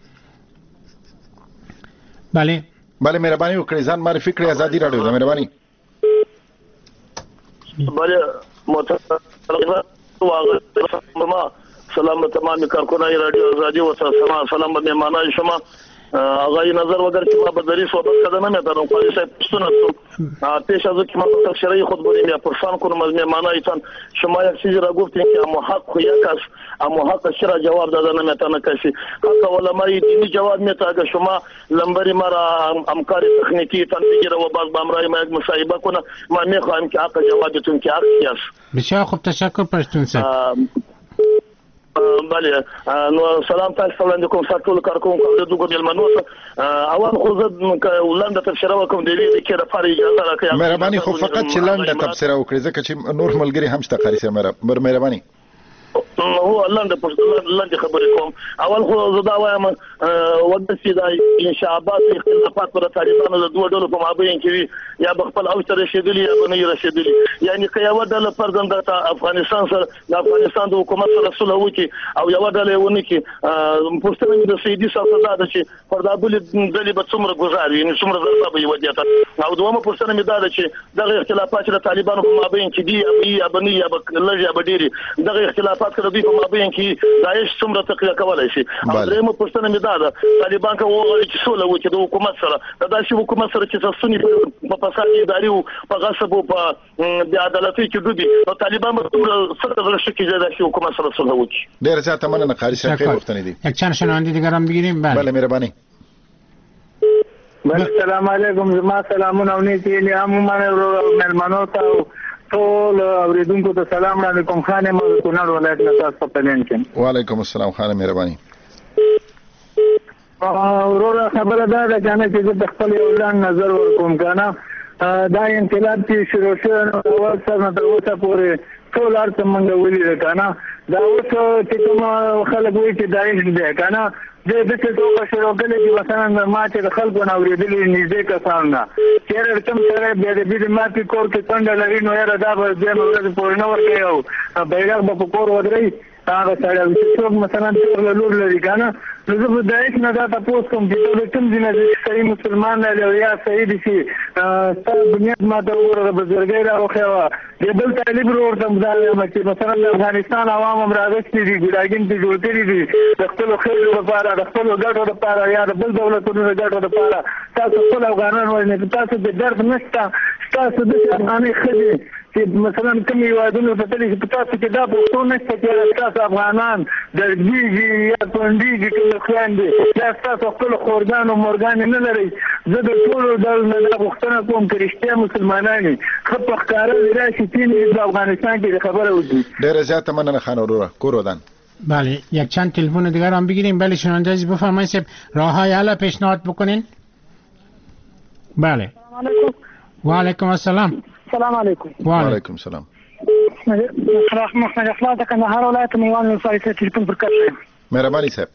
بله بله مهربانی وکړئ ځان معرفي کړئ ازادي رادیو ده مهرباني بله محترم ما سلام تمام کارکنان رادیو ازادي و سلام به مهمانان شما آقای نظر وگر که ما بدری صحبت کردن نمیتونم خواهی صاحب پشتونستم پیش از که من تفسیری خود بودیم یا پرسان کنم از مهمانایتان شما یک چیزی را گفتین که اما حق خو یک است اما حق چرا جواب دادن نمیتونه کسی حق علمای دینی جواب میته اگر شما لنبری مرا امکار تکنیکی تان بگیره و باز بامرای ما یک مصاحبه کنه ما میخوایم که حق جوابتون که حق است بسیار خوب تشکر پشتون صاحب بله نو سلام تاسو وړاندې کوم ساتل کارکونکو د دوه ملمنو اول خو زه ولنده تفسیر وکم دی چې د فاري اجازه راکړئ مهرباني خو فقط چې لنده تفسیر وکړئ ځکه چې نور ملګری هم شته قاری سره مهرباني هو لاندې پښتو لاندې خبرې کوم. اول خو زه دا وایم ودسي دا انشاءات اختلافات پر طالبانو د دوه ډلو په مابین کې وي یا خپل او سره رسیدلی یا نه رسیدلی، یعنی که یو ډله پرځند د افغانستان سره د افغانستان د حکومت سره صلح وکړي او یو ډله ونه کې پښتنه د سیدی سره دا چې پر دا بل ډلې به څومره گزاري، یعنی څومره ضربه به ودیته. او دومره پښتنه مې دا چې دغه اختلافات د طالبانو په مابین کې دي یا بني یا بلږ یا بډيري، دغه اختلافات کړه دوی په مابین کې داعش څومره تقویه کولای شي. او درېمه پښتنه مې دا ده طالبان که وغواړي چې سوله وکړي د حکومت سره، د داسې حکومت سره چې سني په فساد اداري او په غصب او په بې عدالتۍ کې ډوبي، نو طالبان به څومره سخت زړه شي چې داسې حکومت سره سوله وکړي. ډېر زیاته مننه قاری صاحب، خیر وختونه دي. یک چند شنونده دیگر هم بگیریم. بله مهربانی. بله السلام علیکم، زما سلامونه او نیت یې عموما مېلمنو ته ټول اوریدونکو ته سلام علیکم. خان یم د کونړ ولایت نه تاسو په پلین کې. وعلیکم السلام خان مهرباني. وروره خبره دا ده کنه چې زه د خپل یو لاند نظر ورکوم کنه دا انقلاب چې شروع شوی نو اول سر نه تر اوسه پورې ټول ارته منګه ولیده کنه. دا اوس چې کوم خلک وایي چې داعش دی کنه د دې څه شروع کړي چې مثلا ما چې د خلکو نه اورېدلې نږدې کسان نه چیرې کوم سره بیا د دې ماتي کور کې څنګه لري نو یاره دا به د ورځې پورې نه ورکوي او بیرغ به په کور ودرېږي هغه سړی چې څوک مثلا تور له لور لري که نه نو زه به داعش نه دا تپوس کوم چې ته د کوم ځای نه چې صحیح مسلمان دی او یا صحیح دي چې ستا بنیاد ما ته وګوره بزرګۍ راوښیه وه د بل طالب ورور ته دا وایم چې مثلا د افغانستان عوام هم راغښتي دي ګوډاګین پرې جوړ کړي دي د خپلو خېلو لپاره د خپلو ګټو لپاره یا د بل دولتونو د ګټو لپاره. تاسو خپل افغانان وژنئ، تاسو د درد نشته، ستاسو داسې افغانۍ ښځې چې مثلا کوم هېوادونو ته تللي چې په تاسو کې دا پښتو نشته چې ستاسو افغانان دردېږي یا کونډېږي ټول خویندې یا ستاسو خپلو خورګانو مورګانې نه لرئ. زه د ټولو ډلو نه دا غوښتنه کوم که رښتیا مسلمانان یې ښه په ښکاره دې راشي چین په افغانستان کې د خبره وکړي. ډېره زیاته مننه خان وروره کور ودان. بله یک چند تلفن دیگر هم بگیریم. بله شنونده عزیز بفرمایید صاحب راه های حل پیشنهاد بکنین. بله و علیکم السلام. السلام علیکم. و علیکم السلام. محمد اخلاص د کندهار ولایت میوان ولسوالۍ څخه تلیفون پر کټ یم. مهرباني صاحب.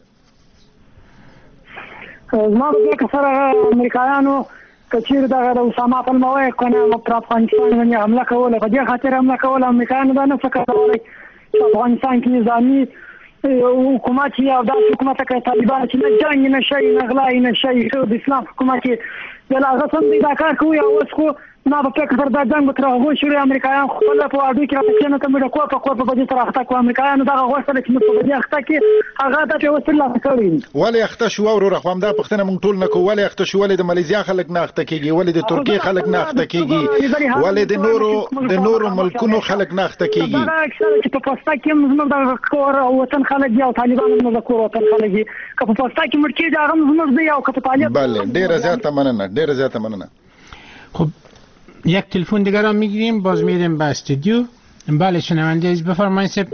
زما په دې کې سره امریکایانو که چیرې دغه د اسامه په نوم وایي کنه پر افغانستان باندې حمله کوله په دې خاطر حمله کوله امریکایانو دا نه څه کولی چې افغانستان کې نظامي حکومت یا داسې حکومت که طالبان چې نه جنګ نه شي نه غلا نه شي د اسلام حکومت کې د هغه څنګه دا کار کوي او اوس خو ما په فکر پر دا جنګ تر هغو شروع امریکایان خپل په اډو کې راځي نه کومه کوه په کوه په دې سره اخته کو امریکایان دا غوښتل چې موږ په دې اخته کې هغه ته وصل لا کړی ولی اخته شو ورو خو هم دا پښتنه مونږ ټول نه کو ولی اخته شو ولی د ماليزیا خلک نه اخته کیږي ولی د ترکیه خلک نه اخته کیږي ولی د نورو د نورو ملکونو خلک نه اخته کیږي دا اکثر چې په پاستا کې موږ د کور او وطن خلک دی او طالبان موږ د کور وطن خلک دي که په پاستا کې موږ کې دا هم موږ دی او که په طالب بله ډیره زیاته مننه ډیره زیاته مننه. خب یک تلفن دیگر هم میگیریم باز میریم به استودیو. بله شنونده عزیز بفرمایید صاحب.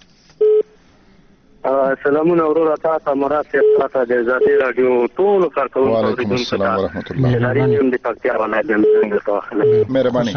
سلامونه ورور تاسو مراد تاسو د ذاتی رادیو ټول کارکونکو وعلیکم السلام ورحمت الله لري د پکتیا ولایت څنګه تاسو مهرباني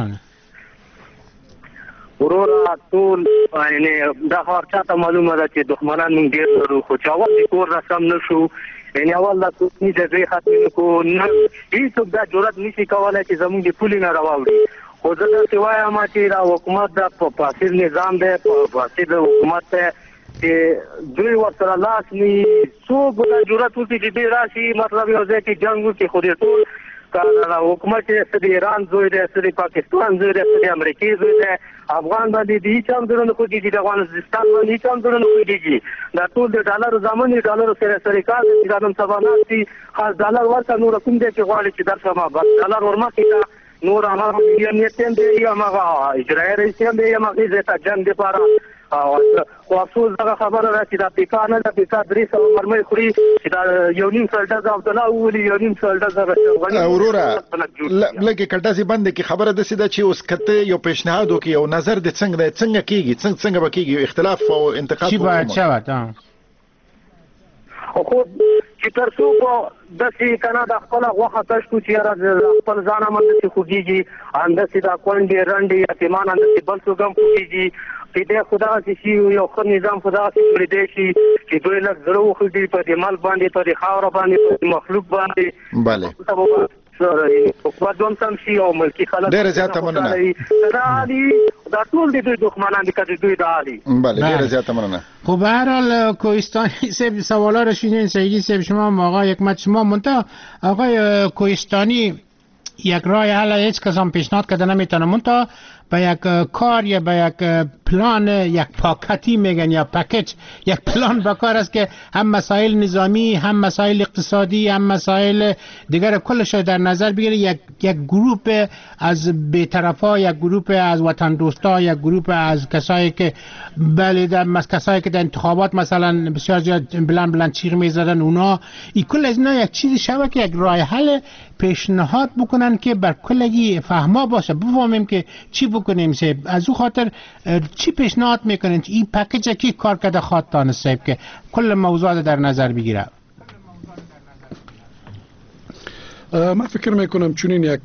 ورور ټول یعنی دا هر چاته معلومه ده چې دښمنان موږ ډیر لرو خو چې اول د کور رسم نشو یعنی اول د کومې د دې خاطر کو نه هیڅ دا جرأت نشي کولای چې زموږ د پولی نه راوړي. خو زه د سوایا ما چې را حکومت د فاسد نظام دی فاسد حکومت ته چې دوی ورسره لاس نی څوک دا جرأت وکړي چې دې راشي مطلب یو ځای کې جنګ وکړي خو دې ټول دا حکومت چې د ایران زوی دی د پاکستان زوی دی د امریکای زوی دی افغان باندې د هیڅ هم درنه خو دي د افغانستان باندې هیڅ هم درنه خو دي دا ټول د ډالر زمون د ډالر سره سره کار دي د نن سبا ناسي خاص ډالر ورته نور کوم دي چې غواړي چې درته ما بس ډالر ورمخې نور هغه میلیونر تم دی یا هغه اجرایي رئیس هم دی یا هغه زه جنگ دی لپاره او افسوس دا خبره ده چې د افریقا نه د افریقا درې سوه مرمۍ خوري چې دا یو نیم سلډه عبدالله وولي یو نیم سلډه وروره لکه کټاسي باندې کې خبره ده چې دا چې اوس کته یو پیشنهاد وکي او نظر د څنګه د څنګه کیږي څنګه څنګه به کیږي اختلاف او انتقاد چې باید شوه خو چې تر څو په داسې کنه د خپل غوښه تشکو چې را خپل ځان باندې خوږیږي اندسې دا کونډې رنډې یتیمان اندسې بل څوک هم خوږیږي پیدا خدا شي یو خو نظام خدا شي جوړ دی شي چې دوی له زړه وخلي په دې مال باندې په دې خاور باندې په مخلوق باندې bale حکومت دوم سم شي او ملکی خلک ډېر زیاته مننه دا علي دا ټول د دوی دښمنان دي کړي دوی دا علي bale ډېر زیاته مننه. خب به هر حال کوهستانی سب سوالا رو شنیدین سیدی سب شما آقای حکمت شما منتها آقای کوهستانی یک راه حل هیچ کس هم پیشنهاد کرده نمیتونه منتها به یک کار یا به یک پلان یک پاکتی میگن یا پکیج یک پلان با کار است که هم مسائل نظامی هم مسائل اقتصادی هم مسائل دیگر کلش در نظر بگیره. یک یک گروه از بی‌طرفا یک گروه از وطن دوستا یک گروه از کسایی که بله در کسایی که در انتخابات مثلا بسیار زیاد بلند بلند چیغ میزدن اونا این کل از اینا یک چیزی شبه که یک راه حل پیشنهاد بکنن که بر کلگی فهما باشه بفهمیم که چی بکنیم. سیب از او خاطر چی پیشنهاد میکنین این پکیج کی کار کرده خواد دانست که کل موضوعات در نظر بگیره؟ من فکر میکنم چونین یک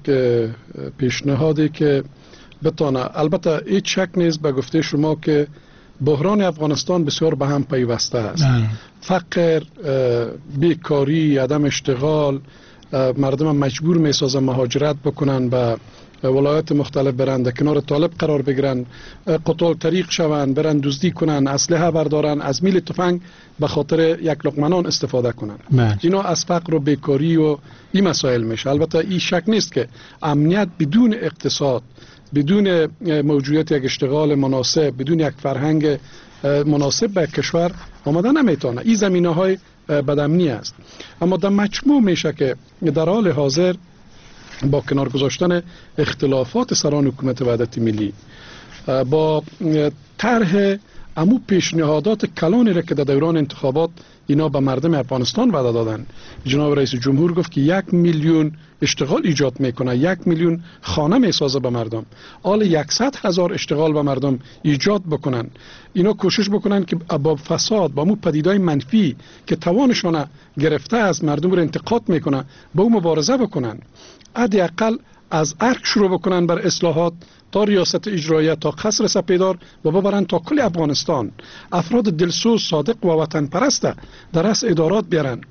پیشنهادی که بتانه، البته هیچ شک نیست به گفته شما که بحران افغانستان بسیار به هم پیوسته است. فقر، بیکاری، عدم اشتغال، مردم مجبور میسازه مهاجرت بکنن به ولایات مختلف برند در کنار طالب قرار بگیرن، قتال طریق شوند، برن دزدی کنن، اسلحه بردارن، از میل تفنگ به خاطر یک لقمه نان استفاده کنن. اینا از فقر و بیکاری و این مسائل میشه. البته این شک نیست که امنیت بدون اقتصاد، بدون موجودیت یک اشتغال مناسب، بدون یک فرهنگ مناسب به کشور آمده نمیتونه. این زمینه های بدامنی است. اما در مجموع میشه که در حال حاضر با کنار گذاشتن اختلافات سران حکومت وحدت ملی، با طرح امو پیشنهادات کلانی را که در دوران انتخابات اینا به مردم افغانستان وعده دادن، جناب رئیس جمهور گفت که یک میلیون اشتغال ایجاد میکنه، یک میلیون خانه میسازه به مردم، حال یکصد هزار اشتغال به مردم ایجاد بکنن. اینا کوشش بکنن که با فساد، با مو پدیدهای منفی که توانشان گرفته از مردم رو انتقاد میکنه با اون مبارزه بکنن. حداقل از ارگ شروع بکنن بر اصلاحات تا ریاست اجراییه تا قصر سپیدار و ببرن تا کل افغانستان. افراد دلسوز، صادق و وطن پرسته در رأس ادارات بیارن،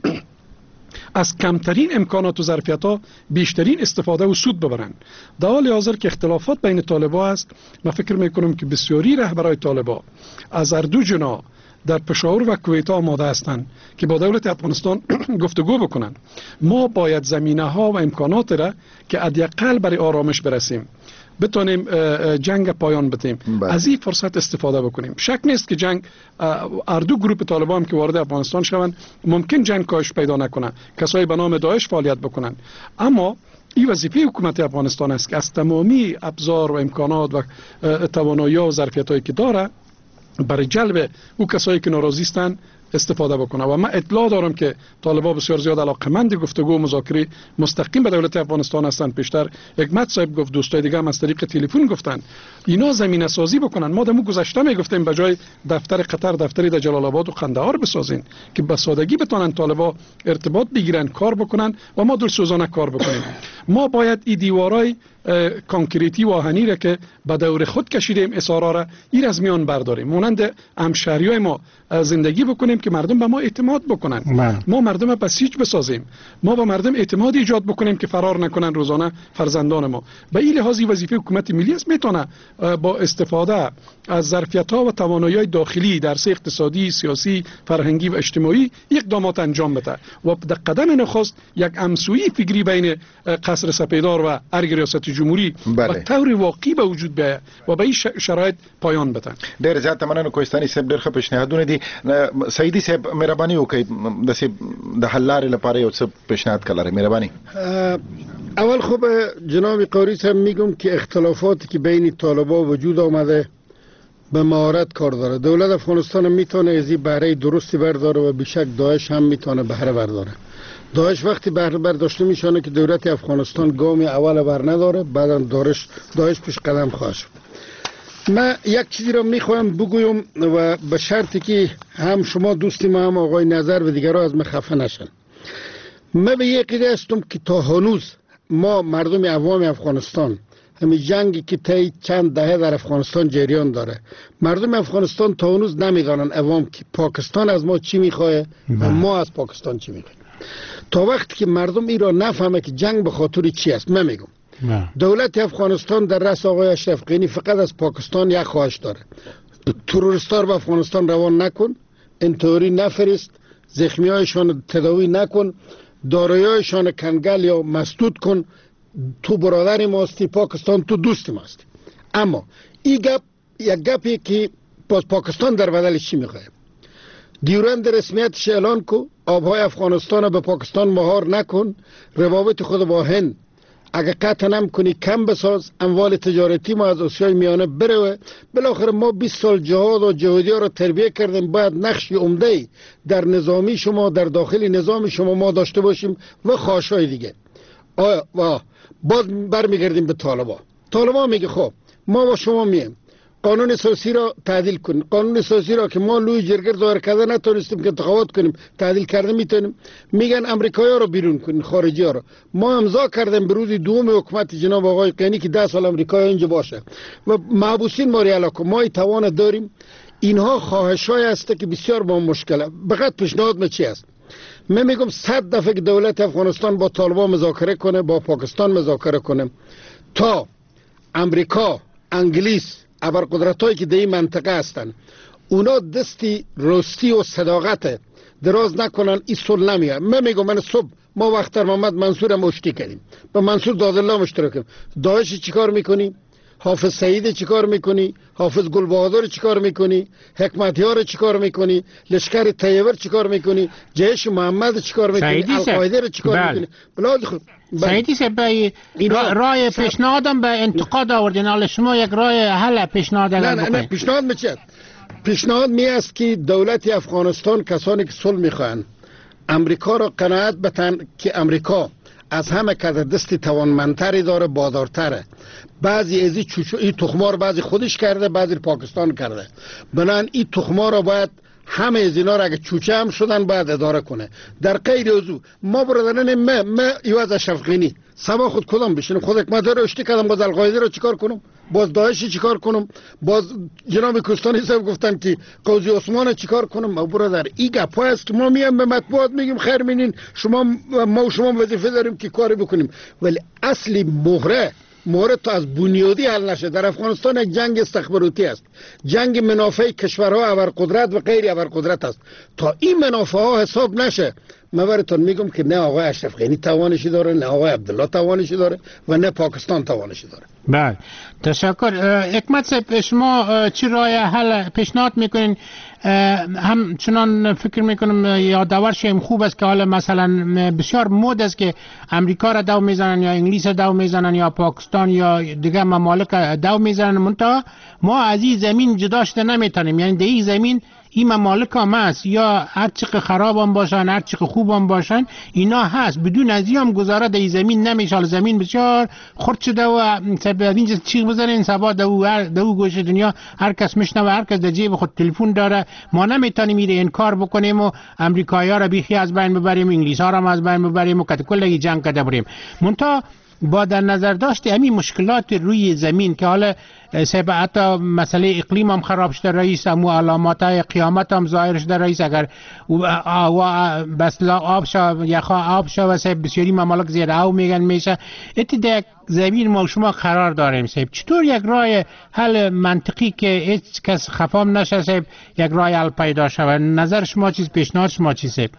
از کمترین امکانات و ظرفیت ها بیشترین استفاده و سود ببرن. در حال حاضر که اختلافات بین طالبا است، من فکر میکنم که بسیاری رهبرای طالبا از هر دو جناح در پشاور و کویت آماده هستند که با دولت افغانستان گفتگو بکنن. ما باید زمینه ها و امکانات را که حداقل برای آرامش برسیم، بتونیم جنگ پایان بدیم، از این فرصت استفاده بکنیم. شک نیست که جنگ اردو گروه طالبان که وارد افغانستان شوند ممکن جنگ کاهش پیدا نکنه، کسایی به نام داعش فعالیت بکنن. اما این وظیفه حکومت افغانستان است که از تمامی ابزار و امکانات و توانایی و ظرفیتایی که داره برای جلب او کسایی که ناراضی هستند استفاده بکنه. و من اطلاع دارم که طالبان بسیار زیاد علاقمند گفتگو و مذاکره مستقیم به دولت افغانستان هستند. پیشتر حکمت صاحب گفت، دوستای دیگه هم از طریق تلفن گفتن اینا زمینه سازی بکنن. ما دمو گذشته میگفتیم به جای دفتر قطر دفتری در جلال آباد و قندهار بسازین که به سادگی بتونن طالبان ارتباط بگیرن، کار بکنن و ما دلسوزانه کار بکنیم. ما باید این دیوارای کانکریتی و آهنی را که به دور خود کشیدیم اصرارا را این از میان برداریم، مانند همشهریای ما زندگی بکنیم که مردم به ما اعتماد بکنن. من. ما مردم بسیج بسازیم، ما با مردم اعتماد ایجاد بکنیم که فرار نکنن روزانه فرزندان ما. به این لحاظ وظیفه حکومت ملی است میتونه با استفاده از ظرفیت‌ها و توانایی‌های داخلی در سه اقتصادی، سیاسی، فرهنگی و اجتماعی اقدامات انجام بده و در قدم نخست یک همسویی فکری بین قصر سپیدار و ارگ ریاست جمهوری بله. و طور واقعی به وجود بیاید و به این شرایط پایان بده. ډیر زیات مننه کوهستاني صاحب، ډیر ښه پیشنهادونه دي. سعیدي صاحب مهرباني وکړئ د سه د حل لارې لپاره یو څه پیشنهاد کړئ مهرباني. اول خب جناب قاری صاحب میگم که اختلافاتی که بین طالبان وجود آمده به مهارت کار داره. دولت افغانستان میتونه از این بهره درستی برداره و بیشک داعش هم میتونه بهره برداره. داعش وقتی بهره برداشته میشانه که دولت افغانستان گام اول بر نداره، بعدا داعش داعش پیش قدم خواهد شد. من یک چیزی را میخواهم بگویم و به شرطی که هم شما دوستی ما هم آقای نظر و دیگرها از من خفه نشن. من به یک عقیده هستم که تا هنوز ما مردم عوام افغانستان همین جنگی که طی چند دهه در افغانستان جریان داره. مردم افغانستان تا هنوز نمیدانن عوام که پاکستان از ما چی میخواه و ما از پاکستان چی میخوایم. تا وقتی که مردم این را نفهمه که جنگ به خاطر چی است. من میگم دولت افغانستان در رأس آقای اشرف غنی فقط از پاکستان یک خواهش داره: تروریستا به افغانستان روان نکن، انتحاری نفرست، زخمیایشان تداوی نکن، دارایی‌هایشان کنگل یا مسدود کن. تو برادر ماستی، پاکستان تو دوست ماستی. اما این گپ یک گپی که باز پاکستان در بدل چی میخواه؟ دیورند رسمیتش اعلان کو، آبهای افغانستان به پاکستان مهار نکن، روابط خود با هند اگه قطع نم کنی کم بساز، اموال تجارتی ما از آسیای میانه بروه. بالاخره ما بیست سال جهاد و جهادی ها رو تربیه کردیم، باید نقش عمده در نظامی شما، در داخل نظام شما ما داشته باشیم و خواهشای دیگه. آیا و باز برمیگردیم به طالبان. طالبان میگه خب ما با شما میم قانون اساسی را تعدیل کنیم. قانون اساسی را که ما لوی جرگه ظاهر کرده نتونستیم که انتخابات کنیم، تعدیل کرده میتونیم. میگن امریکایی ها رو بیرون کنیم، خارجی ها رو. ما امضا کردیم به روز دوم حکومت جناب آقای غنی که ده سال امریکایی اینجا باشه و محبوسین ما ریالا کن. ما این توان داریم. اینها خواهشای است که بسیار با مشکله. فقط پیشنهاد ما چی است؟ من میگم صد دفعه که دولت افغانستان با طالبان مذاکره کنه، با پاکستان مذاکره کنه، تا امریکا، انگلیس، ابرقدرتایی که در این منطقه هستن اونا دستی راستی و صداقت دراز نکنن، این صلح نمیه. من میگم من صبح ما وقت در محمد منصور هم اشتی کردیم، با منصور دادالله مشترک کردیم. داعش چیکار میکنی؟ حافظ سعید چیکار میکنی؟ حافظ گلبهادر چیکار میکنی؟ حکمتیار چیکار میکنی؟ لشکر طیبر چیکار میکنی؟ جیش محمد چیکار میکنی؟ القاعده چیکار میکنی؟ بلاد خود سعیدی سبایی رای پیشنهادم به انتقاد آوردین، حالا شما یک رای حل پیشنهاد نه نه نه پیشنهاد میچه؟ پیشنهاد می است که دولت افغانستان کسانی که صلح میخواهند امریکا را قناعت بتن که امریکا از همه کده دستی توانمندتری داره، بادارتره. بعضی از این تخمار بعضی خودش کرده، بعضی پاکستان کرده. بنان این تخمار را باید همه از اینا را اگه چوچه هم شدن باید اداره کنه. در غیر اوضو ما برادران ما ما ایواز اشرف غنی سبا خود کدام بشینم، خود حکمت رو اشتی کردم، باز القاعده رو چیکار کنم، باز داعش چیکار کنم، باز جناب کوستانی صاحب گفتن که قاضی عثمان چیکار کنم. ما برادر این گپا است که ما میام به مطبوعات میگیم خیر مینین شما ما و شما وظیفه داریم که کاری بکنیم، ولی اصلی مهره مورد تا از بنیادی حل نشه. در افغانستان یک جنگ استخباراتی است، جنگ منافع کشورها ابرقدرت و غیر ابرقدرت است. تا این منافع ها حساب نشه من براتون میگم که نه آقای اشرف غنی توانشی داره، نه آقای عبدالله توانشی داره و نه پاکستان توانشی داره. بله تشکر. حکمت صاحب شما چی رای حل پیشنهاد میکنین؟ هم چنان فکر میکنم یادآور شیم خوب است که حالا مثلا بسیار مود است که امریکا را دو میزنن یا انگلیس را دو میزنن یا پاکستان یا دیگه ممالک دو میزنن، منتها ما از این زمین جدا شده نمیتونیم. یعنی در این زمین این ممالک هم هست، یا هر چقدر خراب هم باشن هر چقدر خوب هم باشن اینا هست، بدون از این هم گذاره در این زمین نمیشه. زمین بسیار خرد شده و اینجا چیز بزنین سبا دو دو گوش دنیا هر کس میشنوه، هر کس در جیب خود تلفن داره. ما نمیتونیم این انکار بکنیم و امریکایی‌ها را بیخی از بین ببریم، انگلیس‌ها را از بین ببریم و کل جنگ کرده بریم. منتها با در نظر داشته همین مشکلات روی زمین که حالا سبب حتی مسئله اقلیم هم خراب شده رئیس، امو علامات های قیامت هم ظاهر شده رئیس. اگر بس آب شا یخا آب شا و سبب بسیاری ممالک زیر آب میگن میشه. اتده زمین ما شما قرار داریم سبب چطور یک راه حل منطقی که هیچ کس خفام نشه سبب یک راه حل پیدا شود؟ نظر شما چیز، پیشنهاد شما چیز سبب؟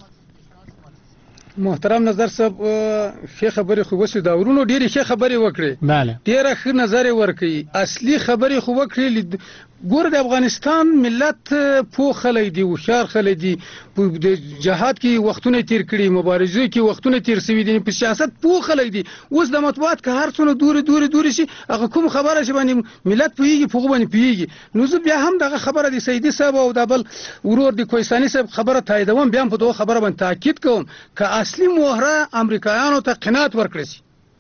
محترم نظر صاحب ښه خبرې خو وسو دا ورونو ډېرې ښه خبرې وکړې، بله ډېره ښه نظر ورکړي، اصلي خبرې خو وکړې. ګور د افغانستان ملت پوه خلک دي، هوښیار خلک دي، د جهاد کې وختونه تیر کړي، مبارزو کې وختونه تیر شوي دي، په سیاست پوه خلک دي. اوس د مطبوعات که هر څونه دورې دورې دورې شي هغه کوم خبره چې باندې ملت پوهېږي په هغو باندې پوهېږي. نو زه بیا هم دغه خبره د سیدي صاحب او د بل ورور د کوهستاني صاحب خبره تاییدوم، بیا هم په دغه خبره باندې تاکید کوم که اصلي مهره امریکایانو ته قناعت ورکړی شي.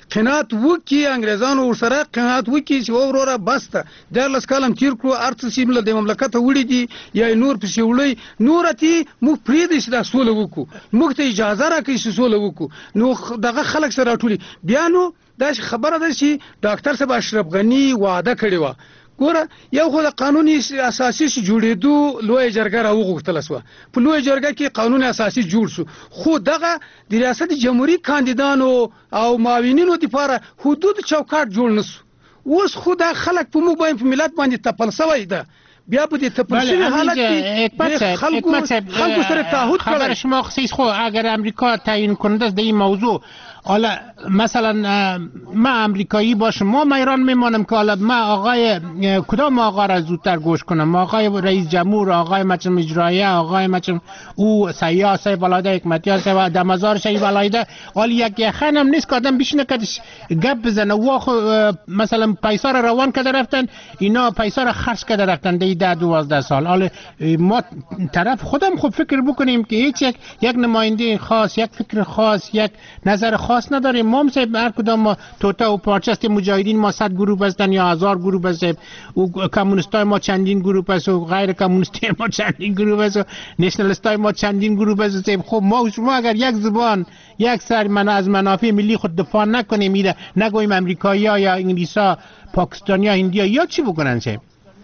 قناعت وکي انګريزانو ورسره قناعت وکي چې وروره بسته د لاس کالم تیر کړو ارڅ سیمله د مملکت وړي دي یا نور پسې وړي نورتي موږ پرې دې چې دا سوله وکړو موږ ته اجازه راکړي چې سوله وکړو نو دغه خلک سره ټولي بیا نو دا خبره ده چې ډاکټر صاحب اشرف غنی وعده کړی و ګوره یو خو د قانوني اساسي جوړېدو لوی جرګه راوغوښتل سو په لوی جرګه کې قانون اساسي جوړ شو خو دغه د ریاست جمهوریت کاندیدانو او معاونینو لپاره حدود چوکاټ جوړ نسو اوس خو دا خلک په موږ باندې په ملت باندې تپل سوی ده بیا په دې تپلشي حالت کې خلکو خلکو سره تعهد خبر شما خصیص خو اگر امریکا تعیین کننده است در این موضوع حالا مثلا ما امریکایی باشم ما ایران میمانم که حالا ما آقای کدام آقا را زودتر گوش کنم آقای رئیس جمهور آقای مجلس اجرایه آقای مجلس او سیاسی ولایده حکمتیار و دمزار شی ولایده حالا یک یخن هم نیست که آدم بشینه کدش گپ بزنه واخ مثلا پیسا را روان کرده رفتن اینا پیسا را خرج کرده رفتن دی ده دوازده سال حالا ما طرف خودم خوب فکر بکنیم که هیچ یک یک نماینده خاص یک فکر خاص یک نظر خاص نداریم ما هم صاحب هر کدام ما توتا و پارچست مجاهدین ما صد گروه هستن یا هزار گروه هستن و کمونیستای ما چندین گروه هست و غیر کمونیستی ما چندین گروه هست و نشنالیستای ما چندین گروه هست خب ما شما اگر یک زبان یک سر من از منافع ملی خود دفاع نکنیم میره نگویم امریکایی ها یا انگلیسا پاکستانی ها هندی ها یا چی بکنن صاحب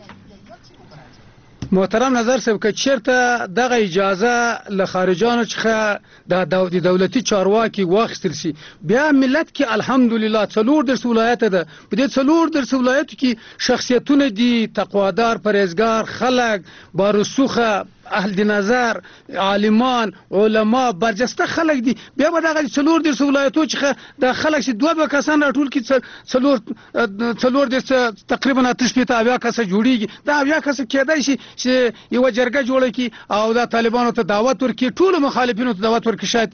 محترم نظر صاحب که چیرته دغه اجازه له خارجانو څخه د دولتي چارواکي واخیستل شي بیا ملت کې الحمدلله څلور درس ولایت ده په دې څلور درس ولایتو کې شخصیتونه دي تقوادار پرهیزګار خلک بارسوخه اهل د نظر عالمان علما برجسته خلک دي بیا به دغه څلور درس ولایتو څخه د خلک چې دوه به کسان راټول کې څلور څلور درس تقریبا اته شپږ اویا کسه جوړیږي دا اویا کسه کېدای شي چې یو جرګه جوړه کی او د طالبانو ته دعوت ورکړي ټول مخالفینو ته دعوت ورکړي شاید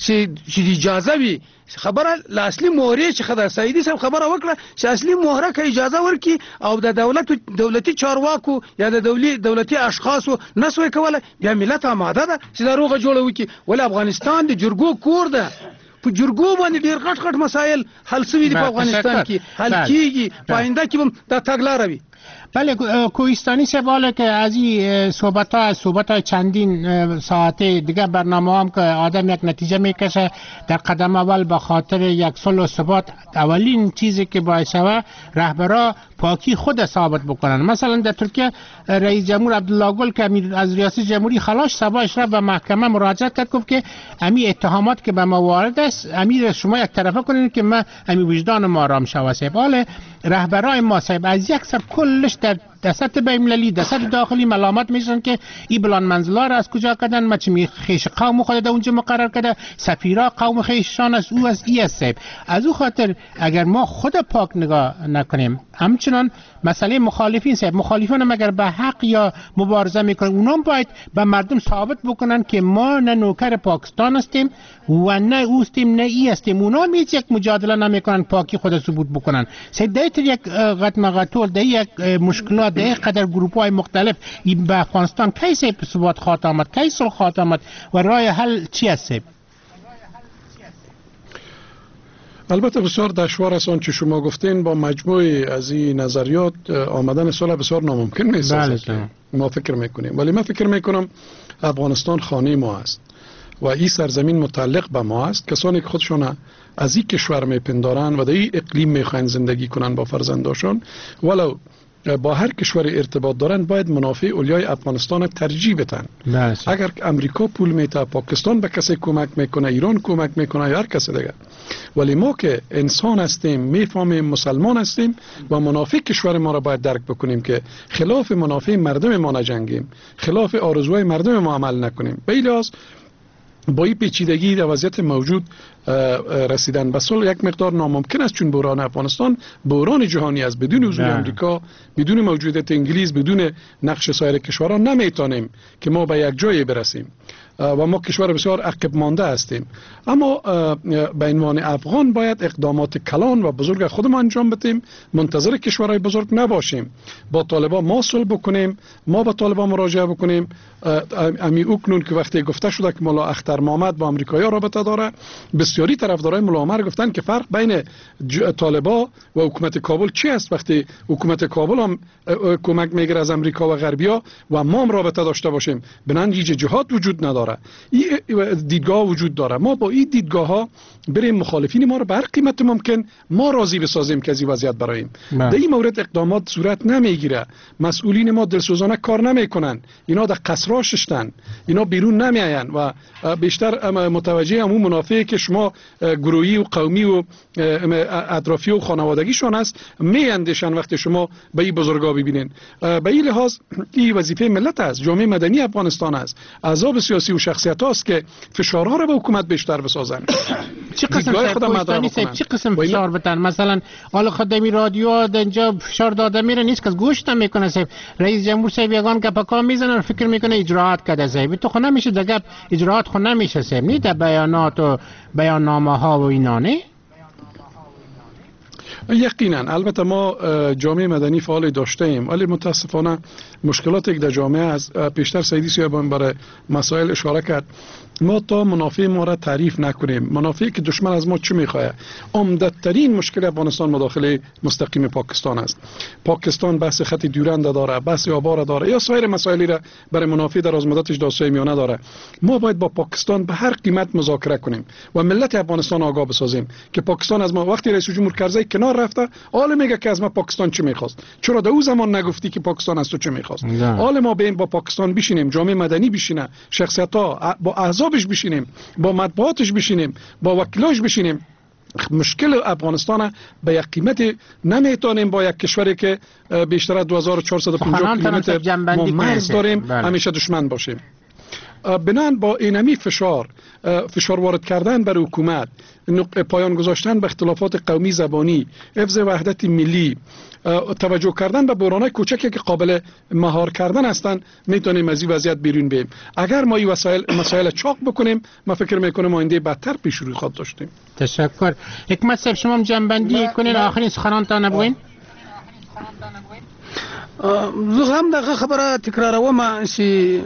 چې اجازه وي خبره لاصلي مهره چې خدای سیدی صاحب خبره وکړه چې اصلي مهره کې اجازه ورکړي او د دولت دولتي چارواکو یا د دولتي دولتي اشخاصو نسوي کوله بیا ملت آماده ده چې دا روغه جوړه وکړي ول افغانستان د جرګو کور ده په جرګو باندې ډیر غټ غټ مسایل حل شوي دي په افغانستان کې حل کیږي پاینده کې هم دا تګلاره وي بله کوهستانی سواله که از این صحبت ها صحبت های چندین ساعته دیگه برنامه هم که آدم یک نتیجه میکشه در قدم اول به خاطر یک صلح و ثبات اولین چیزی که باید شوه رهبرا پاکی خود ثابت بکنن مثلا در ترکیه رئیس جمهور عبدالله گل که امیر از ریاست جمهوری خلاص صباحش را به محکمه مراجعت کرد گفت که امی اتهامات که به ما وارد است امیر شما یک طرفه کنین که ما امی وجدان ما آرام شوه صاحب حالا رهبرای ما صاحب از یک سر کلش در دست بین‌المللی دست داخلی ملامت میشن که این بلان منزلا را از کجا کردن ما چه خیش قوم خود اونجا مقرر کرده سفیرا قوم خیششان از او از ای است صاحب از او خاطر اگر ما خود پاک نگاه نکنیم همچنان مسئله مخالفین صاحب مخالفین هم اگر به حق یا مبارزه میکنن اونام باید به مردم ثابت بکنن که ما نه نوکر پاکستان هستیم و نه اوستیم نه ای هستیم اونام هیچ یک مجادله نمیکنن پاکی خود ثبوت بکنن صاحب دیت یک قدم قطول ده یک مشکلات ده قدر گروپ های مختلف به افغانستان کی صاحب ثبات خواهد آمد کی صلح خواهد آمد و راه حل چی است صاحب البته بسیار دشوار است آنچه شما گفتین با مجموعه از این نظریات آمدن صلح بسیار ناممکن نیست ما فکر میکنیم ولی من فکر میکنم افغانستان خانه ما است و این سرزمین متعلق به ما است کسانی که خودشون از این کشور میپندارن و در این اقلیم میخواین زندگی کنن با فرزنداشون ولو با هر کشور ارتباط دارن باید منافع اولیای افغانستان ترجیح بدن اگر امریکا پول میته پاکستان به کسی کمک میکنه ایران کمک میکنه یا هر کسی دیگه ولی ما که انسان هستیم میفهمیم مسلمان هستیم و منافع کشور ما را باید درک بکنیم که خلاف منافع مردم ما نجنگیم خلاف آرزوهای مردم ما عمل نکنیم به این لحاظ با این پیچیدگی در وضعیت موجود رسیدن به صلح یک مقدار ناممکن است چون بحران افغانستان بحران جهانی است بدون حضور امریکا بدون موجودیت انگلیس بدون نقش سایر کشورها نمیتونیم که ما به یک جای برسیم و ما کشور بسیار عقب مانده هستیم اما به عنوان افغان باید اقدامات کلان و بزرگ خودمان انجام بدیم منتظر کشورهای بزرگ نباشیم با طالبان ما صلح بکنیم ما با طالبان مراجعه بکنیم امی اوکنون که وقتی گفته شده که مولا اختر محمد با امریکایی رابطه داره بسیاری طرفدارای ملا عمر گفتن که فرق بین طالبا و حکومت کابل چی است وقتی حکومت کابل هم کمک میگیره از امریکا و غربیا و ما هم رابطه داشته باشیم. بنانچه جهاد وجود نداره، این دیدگاه وجود داره. ما با این دیدگاه ها بریم مخالفین ما رو به هر قیمت ممکن ما راضی بسازیم که از این وضعیت برایم. در این مورد اقدامات صورت نمیگیره. مسئولین ما دلسوزانه کار نمیکنن، اینا در قصراششتن، اینا بیرون نمیاین و بیشتر متوجه همون منافعی که شما گروهی و قومی و اطرافی و خانوادگیشون است میاندیشن وقتی شما به این بزرگا ببینین. به این لحاظ این وظیفه ملت است، جامعه مدنی افغانستان است، احزاب سیاسی و شخصیت هاست که فشارها رو به حکومت بیشتر بسازن. چه قسم پاکستانی صاحب چه قسم فشار بدن؟ مثلا حالا خدمی رادیو اینجا فشار داده میره نیست که گوش نمیکنه صاحب. رئیس جمهور صاحب یگان که پکا میزنه فکر میکنه اجراعات کرده صاحب. تو خو نمیشه دگه اجراعات خو نمیشه صاحب. نی در بیانات و بیاننامه ها و اینا نه. یقینا البته ما جامعه مدنی فعال داشته ایم ولی متاسفانه مشکلاتی که در جامعه از پیشتر سیدی سیابان برای مسائل اشاره کرد. ما تا منافع ما را تعریف نکنیم، منافعی که دشمن از ما چه میخواه. عمدترین مشکل افغانستان مداخله مستقیم پاکستان است. پاکستان بحث خط دیورند داره، بحث آبار داره یا سایر مسائلی را برای منافع در آزماداتش داسای میانه داره. ما باید با پاکستان به هر قیمت مذاکره کنیم و ملت افغانستان آگاه بسازیم که پاکستان از ما وقتی رئیس جمهور کرزی کنار رفته حالا میگه که از ما پاکستان چه میخواست. چرا در اون زمان نگفتی که پاکستان از تو چه میخواست؟ حالا ما بریم با پاکستان بشینیم، جامعه مدنی بشینه، شخصیت‌ها با احزابش بشینیم، با مطبوعاتش بشینیم، با وکیلاش بشینیم. مشکل افغانستان به یک قیمت نمیتونیم با یک کشوری که بیشتر از دو هزار و چهارصد و پنجاه کیلومتر ما مرز داریم همیشه دشمن باشیم. بنان با اینمی فشار فشار وارد کردن بر حکومت، پایان گذاشتن به اختلافات قومی زبانی، حفظ وحدت ملی، توجه کردن به بحران‌های کوچکی که قابل مهار کردن هستند میتونیم از این وضعیت بیرون بیاییم. اگر ما این مسائل مسائل چاق بکنیم ما فکر میکنم آینده بدتر پیش روی خواهد داشتیم. تشکر. حکمت صاحب شما جنبندی کنین آخرین سخنانتان بگوین. زه هم دغه خبره تکراروم چې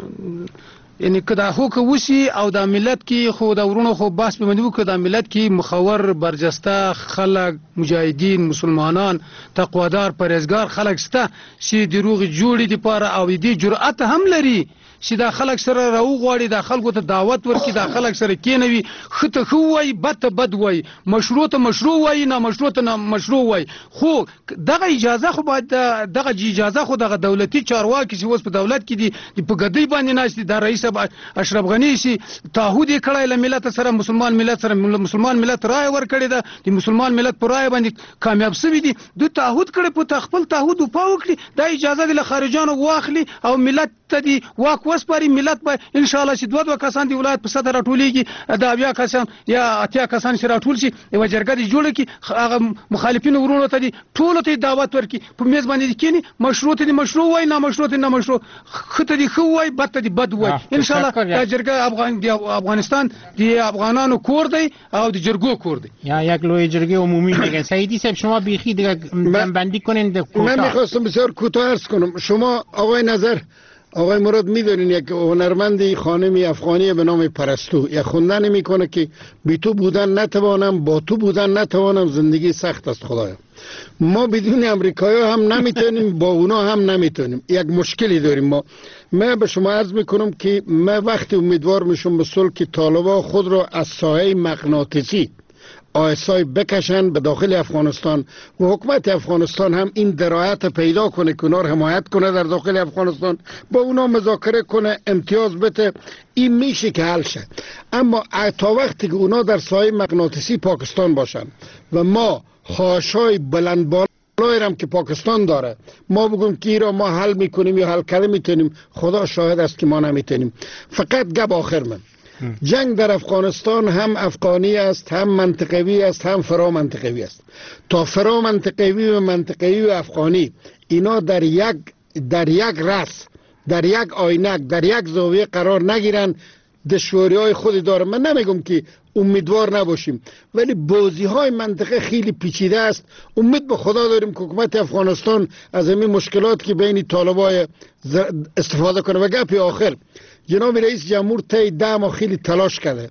یعنی که دا خو که وسی او دا ملت کی خو دا ورونو خو باس بمنو که دا ملت کی مخور برجسته خلق مجاهدین مسلمانان تقوادار پرهیزګار خلق سته چې دروغ جوړي دي پاره او دي جرأت هم لري چې دا خلک سره راو غواړي دا خلکو ته دعوت ورکړي دا خلک سره کېنوي خته خو وای بد بد وای مشروع ته مشروع وای نه مشروع ته نه مشروع وای خو دغه اجازه خو باید دغه اجازه خو دغه دولتي چارواکي چې اوس په دولت کې دي په ګدۍ باندې ناشتي دا رئیس اشرف غنی شي تعهد کړای له ملت سره مسلمان ملت سره مسلمان ملت رائے ور کړی دا د مسلمان ملت پر رائے باندې کامیاب شوی دي د تعهد کړي په خپل تعهد او پاو کړي دا اجازه د خارجانو واخلي او ملت ته دي واک وسپاري ملت به ان شاء الله چې دوه دوه کسان دی ولایت په صدر راټولېږي دا بیا کسان یا اتیا کسان چې راټول شي یو جرګه دی جوړ کی هغه مخالفین ورونو ته دي ټول ته دعوت ورکي په میز باندې کینی مشروع دي مشروع وای نه مشروع دي نه مشروع خته دي خو وای بد دي بد وای ان شاء الله دا جرګه افغان دی افغانستان دی افغانانو کور دی او دی جرګو کور دی یا یک لوی جرګه عمومی میگه سعیدی صاحب شما بیخی دیگه جنبندی کنین. من میخواستم بسیار کوتاه عرض کنم. شما آقای نظر آقای مراد میدونین یک هنرمندی خانمی افغانی به نام پرستو یک خوندن میکنه که بی تو بودن نتوانم با تو بودن نتوانم زندگی سخت است خدایا. ما بدون امریکایی هم نمیتونیم با اونا هم نمیتونیم. یک مشکلی داریم ما. من به شما عرض میکنم که من وقتی امیدوار میشم به صلح که طالبان خود را از سایه مغناطیسی آیسای بکشن به داخل افغانستان و حکومت افغانستان هم این درایت پیدا کنه که اونا رو حمایت کنه در داخل افغانستان با اونا مذاکره کنه امتیاز بده. این میشه که حل شه. اما تا وقتی که اونا در سایه مغناطیسی پاکستان باشن و ما خواهشای بلند بالایی هم که پاکستان داره ما بگیم که ایرا ما حل میکنیم یا حل کرده میتونیم، خدا شاهد است که ما نمیتونیم. فقط گپ آخر من جنگ در افغانستان هم افغانی است، هم منطقوی است، هم فرا منطقوی است. تا فرا منطقوی و منطقوی و افغانی اینا در یک در یک رأس، در یک آینک، در یک زاویه قرار نگیرن دشواری های خودی داره. من نمیگم که امیدوار نباشیم ولی بازی های منطقه خیلی پیچیده است. امید به خدا داریم که حکومت افغانستان از همین مشکلات که بین طالبای استفاده کنه. و گپی آخر جناب رئیس جمهور طی ده ماه خیلی تلاش کرده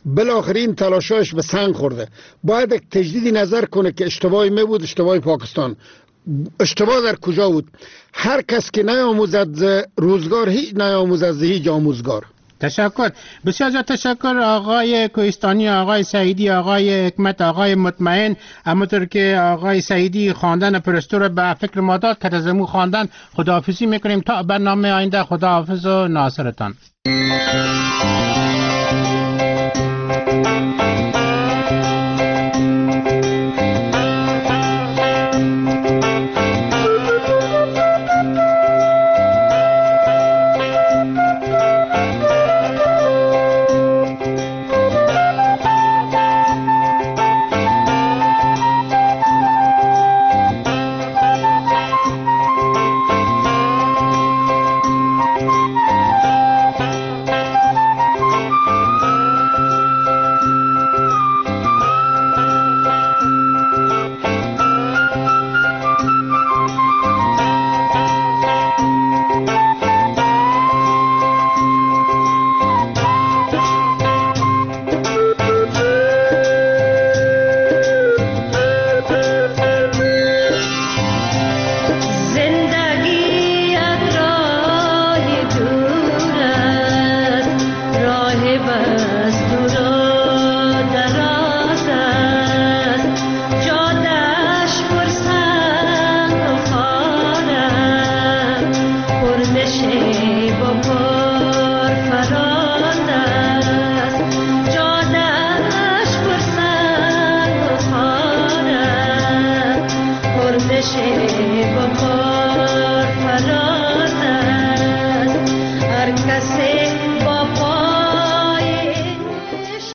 بالاخره این تلاشش به سنگ خورده. باید یک تجدید نظر کنه که اشتباهی می بود، اشتباهی پاکستان. اشتباه در کجا بود؟ هر کس که نیاموزد روزگار هیچ نیاموزد هیچ آموزگار. تشکر، بسیار زیاد تشکر آقای کوهستانی، آقای سعیدی، آقای حکمت، آقای مطمئن. همونطور که آقای سعیدی خواندن پرستور به فکر ما داد که از امو خواندن خداحافظی میکنیم تا برنامه آینده. خداحافظ و ناصرتان.